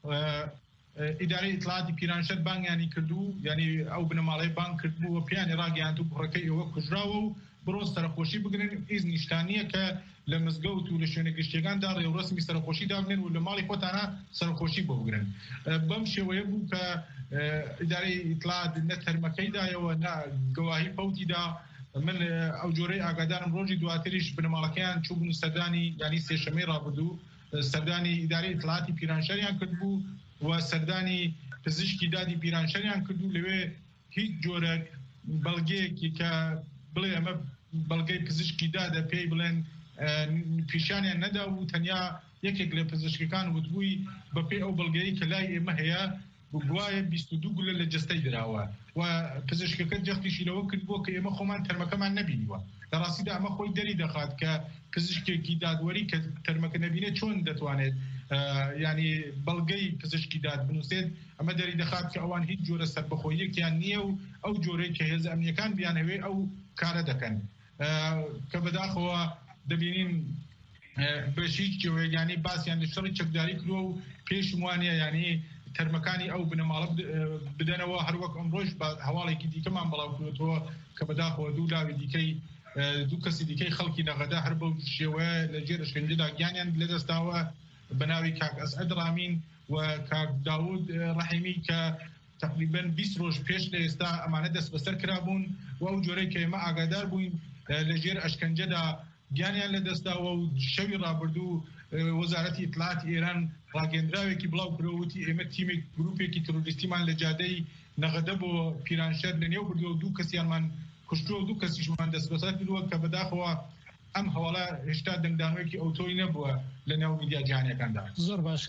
Speaker 15: ئیدارەی ئیطلاعاتی پیرانشەر بانگیانی کردو یعنی ئەو بنەماڵەی بانگ کردبوو و پیانی ڕاگەیاند و کوڕەکەی ئێوە کوژراوە و بڕۆ سەرخۆشی بگرن ئیزنی نیشتانیە کە لە مزگەوت و لە شوێنە گشتیەکاندا ڕێوڕسمی سەرخۆشی دابنێن و لە ماڵی خۆتانە سەرخۆشی بۆ بگرن. بەم شێوەیە بوو کە ئیدارەی ئیطلاعات نە تەرمەکەیدایەوە نە گەواهی فەوتیدا. من ئەو جۆرەی ئاگادارم ڕۆژی دواتریش بنەماڵەکەیان چوبوون سەردانی ینی سێشەمەی ڕابردوو سەردانی ئیدارەی ئیطلاعاتی پیرانشەریان کردبوو و سەردانی پزیشکی دادی پیرانشەریان کردو لەوێ هیچ جۆرە بەڵگەیەکی کە بڵێ ئەمە بەڵگەی پزیشکی دادە پێی بڵێن پیشانیان نەدا و تەنیا یەکێک لە پزیشکەکان وتبووی بەپێی ئەو بەڵگەیی کە لای ئێمە هەیە گوایە 22 گولە لە جستەی دراوە و پزیشکەکە جەختیشیلەوە کرد بۆ کە ئێمە خۆمان تەرمەکەمان نەبینیوە. لە ڕاستیدا ئەمە خۆی دەری دەخات کە پزیشکێکی دادوەری کە تەرمەکە نەبینێت چۆن دەتوانێت ینی بەڵگەی پزیشکی داد بنووسێت. ئەمە دەری دەخات کە ئەوان هیچ جۆرە سەربەخۆیەکیان نییە و ئەو جۆرەی کە هێز ئەمنیەکان بیان هەوێ ئەو کارە دەکەن کە بەداخەوە دەبینین بەشیش ینی باسییان لە شەڕی چەکداری کردووە و پێشم وانە ینی تەرمەکانی ئەو بنەماڵە بدەنەوە هەروەک ئەمڕۆژ بە هەواڵێکی دیکەمان بەڵاو کردوەوە کە بەداخەوە دوو لاوی دیکەی دوو کەسی دیکەی خەڵکی نەغەدا هەر بەو شێوەیە لە جێر شوێنجەدا گیانیان لەدەستاوە بەناوی کاک ئەسعەد رامین و کاک داود ڕەحیمی کە تقریبا 20 ڕۆژ پێش لە ئێستا ئەمانە دەست بەسەر کرابوون و ئەو جۆرەی کە ئێمە ئاگادار بووین لە ژێر ئەشکەنجەدا گیانیان لەدەستاوە و شەوی ڕابردوو وەزارەتی ئیطلاعاتی ئێران ڕاگەندراوێکی بڵاو کرەوەتی ئێمە تیمێک گروپێکی تۆریستیمان لە جادەی نەغەدە بۆ پیرانشەر لەنێو بردووە دوو کەسیانمان کوشتووە و دوو کەسیشمان دەست بەسەر کردووە کە بەداخەوە ئەم هەواڵە هێشتا دەنگدانوێکی ئۆتۆی نەبووە لە ناو میدیا جیهانیەکاندا.
Speaker 13: زۆر باش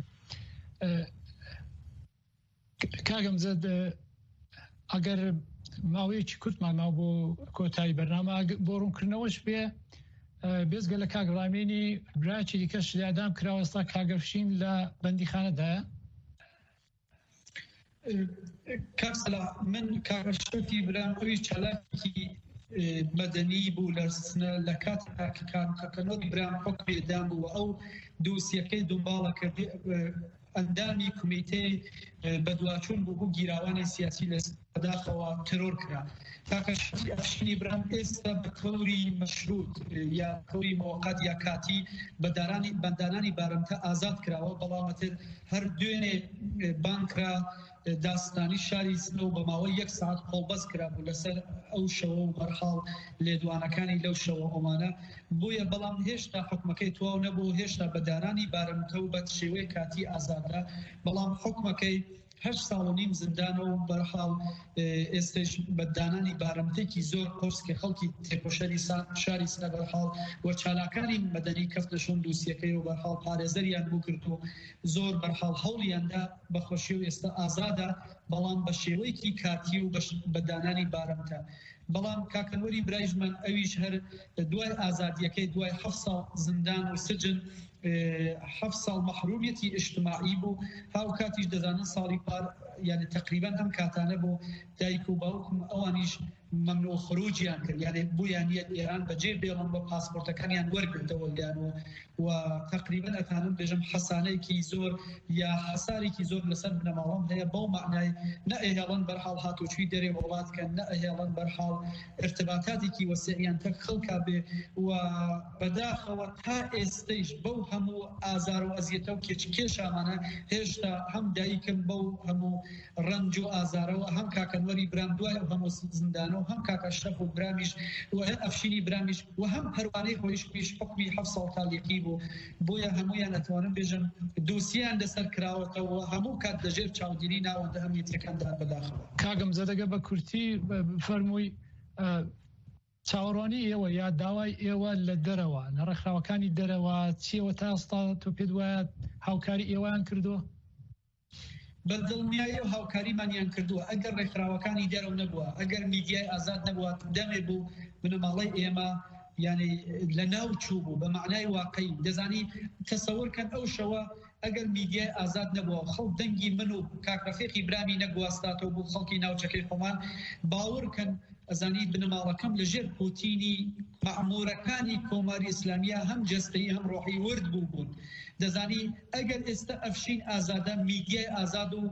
Speaker 13: کاگەم زەد ئەگەر ماوەیەکی کورتمان ماوە بۆ کۆتایی بەرنامە بۆ ڕوونکردنەوەش بێ بێزگە لە کاک ڕامینی براکی دیکەش لادام کراوەستا کاگەفشین لە بەندیخانەدایە
Speaker 14: کاکسەلا من کاگەشتی برام ئەوی چالاکی مەدەنی بوو لە کاتەکەنەوەی برام حۆک پێدام بوو ئەو دووسیەکەی دومباڵە کە ئەندامی کومیتەی بەدواچوون بوو گیراوانی سیاسی لە بەداخەوە ترۆر کرا. کاکەشتی ئەفشینی برام ئێستا بە تەوری مەشروط یا تەوری مۆقەت یا کاتی بەندانانی بارەمتە ئازاد کراوە بەڵامەتر هەر دوێنێ بانکرا داستانی شاری سنە و بە ماوەی 1 ساعت قۆڵبەست کرابوو لەسەر ئەو شەوە و بەرحاڵ لێدوانەکانی لەو شەوە ئۆمانە بۆیە بەڵام هێشتا حکومەکەی تواو نەبوو هێشتا بەدارانی بارەمتە و بە شێوەی کاتی ئازادرا بەڵام حکومەکەی 8 ساڵ و نیم زندانە و بەرحاڵ ئێستش بەدانانی بارەمتێکی زۆر قۆرسکە خەڵکی تێکۆشەری شاری سنە بەرحاڵ و چالاکانی مەدەنی کەف لە شۆن دووسیەکەی و بەرحاڵ پارێزەریان بوو کرد و زۆر بەرحاڵ هەوڵیاندا بەخۆشی و ئێستا ئازادە بەڵام بە شێوەیەکی کاتی و بەدانانی بارەمتە. بەڵام کاکەنوەری برایژمان ئەویش هەر دوای ئازادیەکەی دوای 7 ساڵ زندان و سجن 7 ساڵ مەحرومیەتی ئیجتیماعی بوو هاو کاتیش دەزانن ساڵی پار يعني تقريبا هم كاتانه بو دایکو باوکم ئەوانیش ممنوع خروجیان کرد یعنی بویان ایران بەجێ بێڵن بە پاسپۆرتەکانیان وەرگرتەوە لیانەوە و تقریبا ئەتانم بێژم حەسانەیەکی زۆر یا حەسارێکی زۆر لەسەر بنەماڵەم هەیە بەو معنای نە ئەهێڵن بەرحاڵ هاتوچووی دەرێ وڵاتکەن نە ئەهێڵن بەرحاڵ ارتباطاتێکی وەسیعیان تەک خەڵکا بێ و بەداخەوە تا ئێستەیش بەو هەموو ئازار و ئەزیەتە و کێشامانە هێشتا هەم دایکم بەو هەموو ڕەنج و ئازارەوە هەم کاکەنوەری برام دوای هەموو زندانە هم کاکا شەف و برامیش و ئەفشینی برامیش و هم پەروانەی خۆیش پیش حکمی 7 ساڵ تاڵیەکی بوو بۆیە هەمویان ئەتوانم بێژم دووسیان لەسەر کراوەتەوە هەموو کات لەژێر چاودێری ناوەندە هەمیەتەکاندا بەداخەوە.
Speaker 13: کاگەم زەدەگە بە کورتی فەرمووی چاوەڕوانی ئێوە یا داوای ئێوە لە دەرەوە نەڕێکخراوەکانی دەرەوە چیەوە تا ئێستا تۆ پێت وایە هاوکاری ئێوەیان کردووە؟
Speaker 14: بەدڵنیایی و هاوکاریمانیان کردووە ئەگەر ڕێکخراوەکانی دەرەوە نەبووە ئەگەر میدیای ئازاد نەبووە دەمێ بوو بنەماڵەی ئێمە یعنی لە ناو چوو بوو بە معنای واقعی دەزانی تەسەوەرکەن ئەو شەوە ئەگەر میدیای ئازاد نەبووە خەڵک دەنگی من و کاکرەفێقی برامی نەگواستاتەوە بوو خەڵکی ناوچەکەی خۆمان باوەڕکەن ئەزانی بنەماڵەکەم لەژێر پوتینی مەعموورەکانی کۆماری ئیسلامیە هەم جەستەیی هەم ڕۆحی ورد بوون دەزانی ئەگەر ئێستا ئەفشین ئازادە میدیای ئازاد و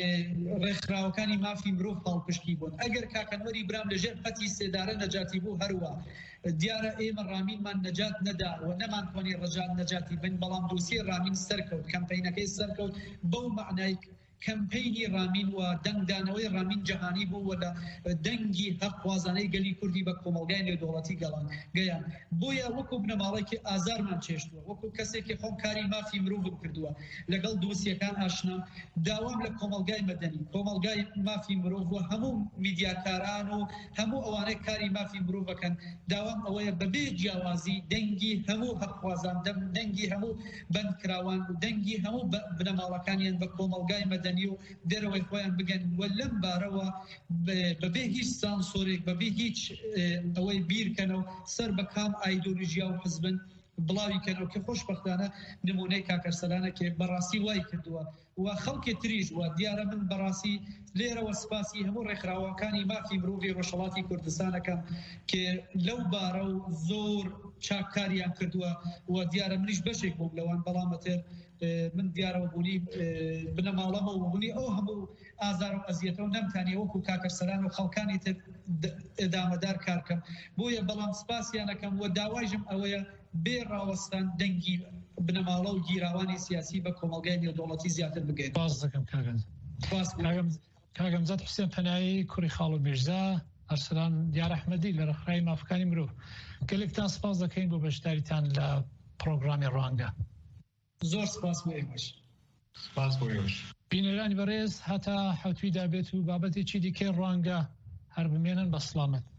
Speaker 14: ڕێکخراوەکانی مافی مرۆڤ هەڵپشتی بوون ئەگەر کاکەنوەری برام لەژێر پەتی سێدارە نەجاتی بوو هەروە دیارە ئێمە ڕامینمان نەجات نەدا و نەمانتوانی ڕەجات نەجاتی بن بەڵام دۆسیە ڕامین سەرکەوت کەمپەینەکەی سەرکەوت بەو معنای کەمپەینی ڕامین و دەنگدانەوەی ڕامین جەهانی بوو و لە دەنگی هەقوازانەی گەلی کوردی بە کۆمەڵگای نێودەوڵەتی گەیان بۆیە وەکو بنەماڵێکی ئازارمان چێشتووە وەکو کەسێکی خۆم کاری مافی مرۆڤم کردووە لەگەڵ دۆسیەکان ئاشنام داوام لە کۆمەڵگای مەدەنی کۆمەڵگای مافی مرۆڤ و هەموو میدیاکاران و هەموو ئەوانەی کاری مافی مرۆڤەکەن داوام ئەوەیە بەبێ جیاوازی دەنگی هەموو هەقوازان دەنگی هەموو بەندکراوان و دەنگی هەموو بنەماڵەکانیان بە کۆمەڵگای مەدەنی و دەرەوەی خۆیان بگەن و لەم بارەوە بەبێ هیچ سانسۆرێک بەبێ هیچ ئەوەی بیرکەنەوە سەر بە کام ئایدۆلۆژیا و حزبن بڵاوی کەنەوە کە خۆشبەختانە نمونەی کاکەرسەلانە کە بەڕاستی وای کردووە و خەڵکی تریژ وە دیارە من بەڕاستی لێرەوە سپاسی هەموو ڕێکخراوەکانی مافی مرۆڤی ڕۆژهەڵاتی کوردستانەکەم کە لەو بارە و زۆر چاکاریان کردووە و دیارە منیش بەشێک بووم لەوان بەڵامەتر من دیارەوە بوونی بنەماڵەمە و بوونی ئەو هەموو ئازار و ئەزیەتە و نەمتانی وەکو کاکەرسەلان و خەڵکانی تر ئێدامەدار کارکەم بۆیە بەڵام سپاسیانەکەم و داوایژم ئەوەیە بێ ڕاوەستان دەنگی بنەماڵە و گیراوانی سیاسی بە کۆمەڵگای نێودەوڵەتی زیاتر بگەین.
Speaker 13: باز دەکەم کاگەمزاد حوسێن پەنایی کوڕی خاڵ و میرزا ئەرسلان دیار ئەحمەدی لە ڕێکخراوی مافەکانی مرۆڤ گەلێکتان سپاس دەکەین بۆ بەشداریتان لە پرۆگرامی ڕوانگە.
Speaker 14: زۆر سپاس بۆ ئێوەش.
Speaker 15: سپاس بۆ ئێوەش.
Speaker 13: بینەرانی بەڕێز هەتا حەوتوی دابێت و بابەتێکی دیکەی ڕوانگە هەر بمێنن بە سڵامەت.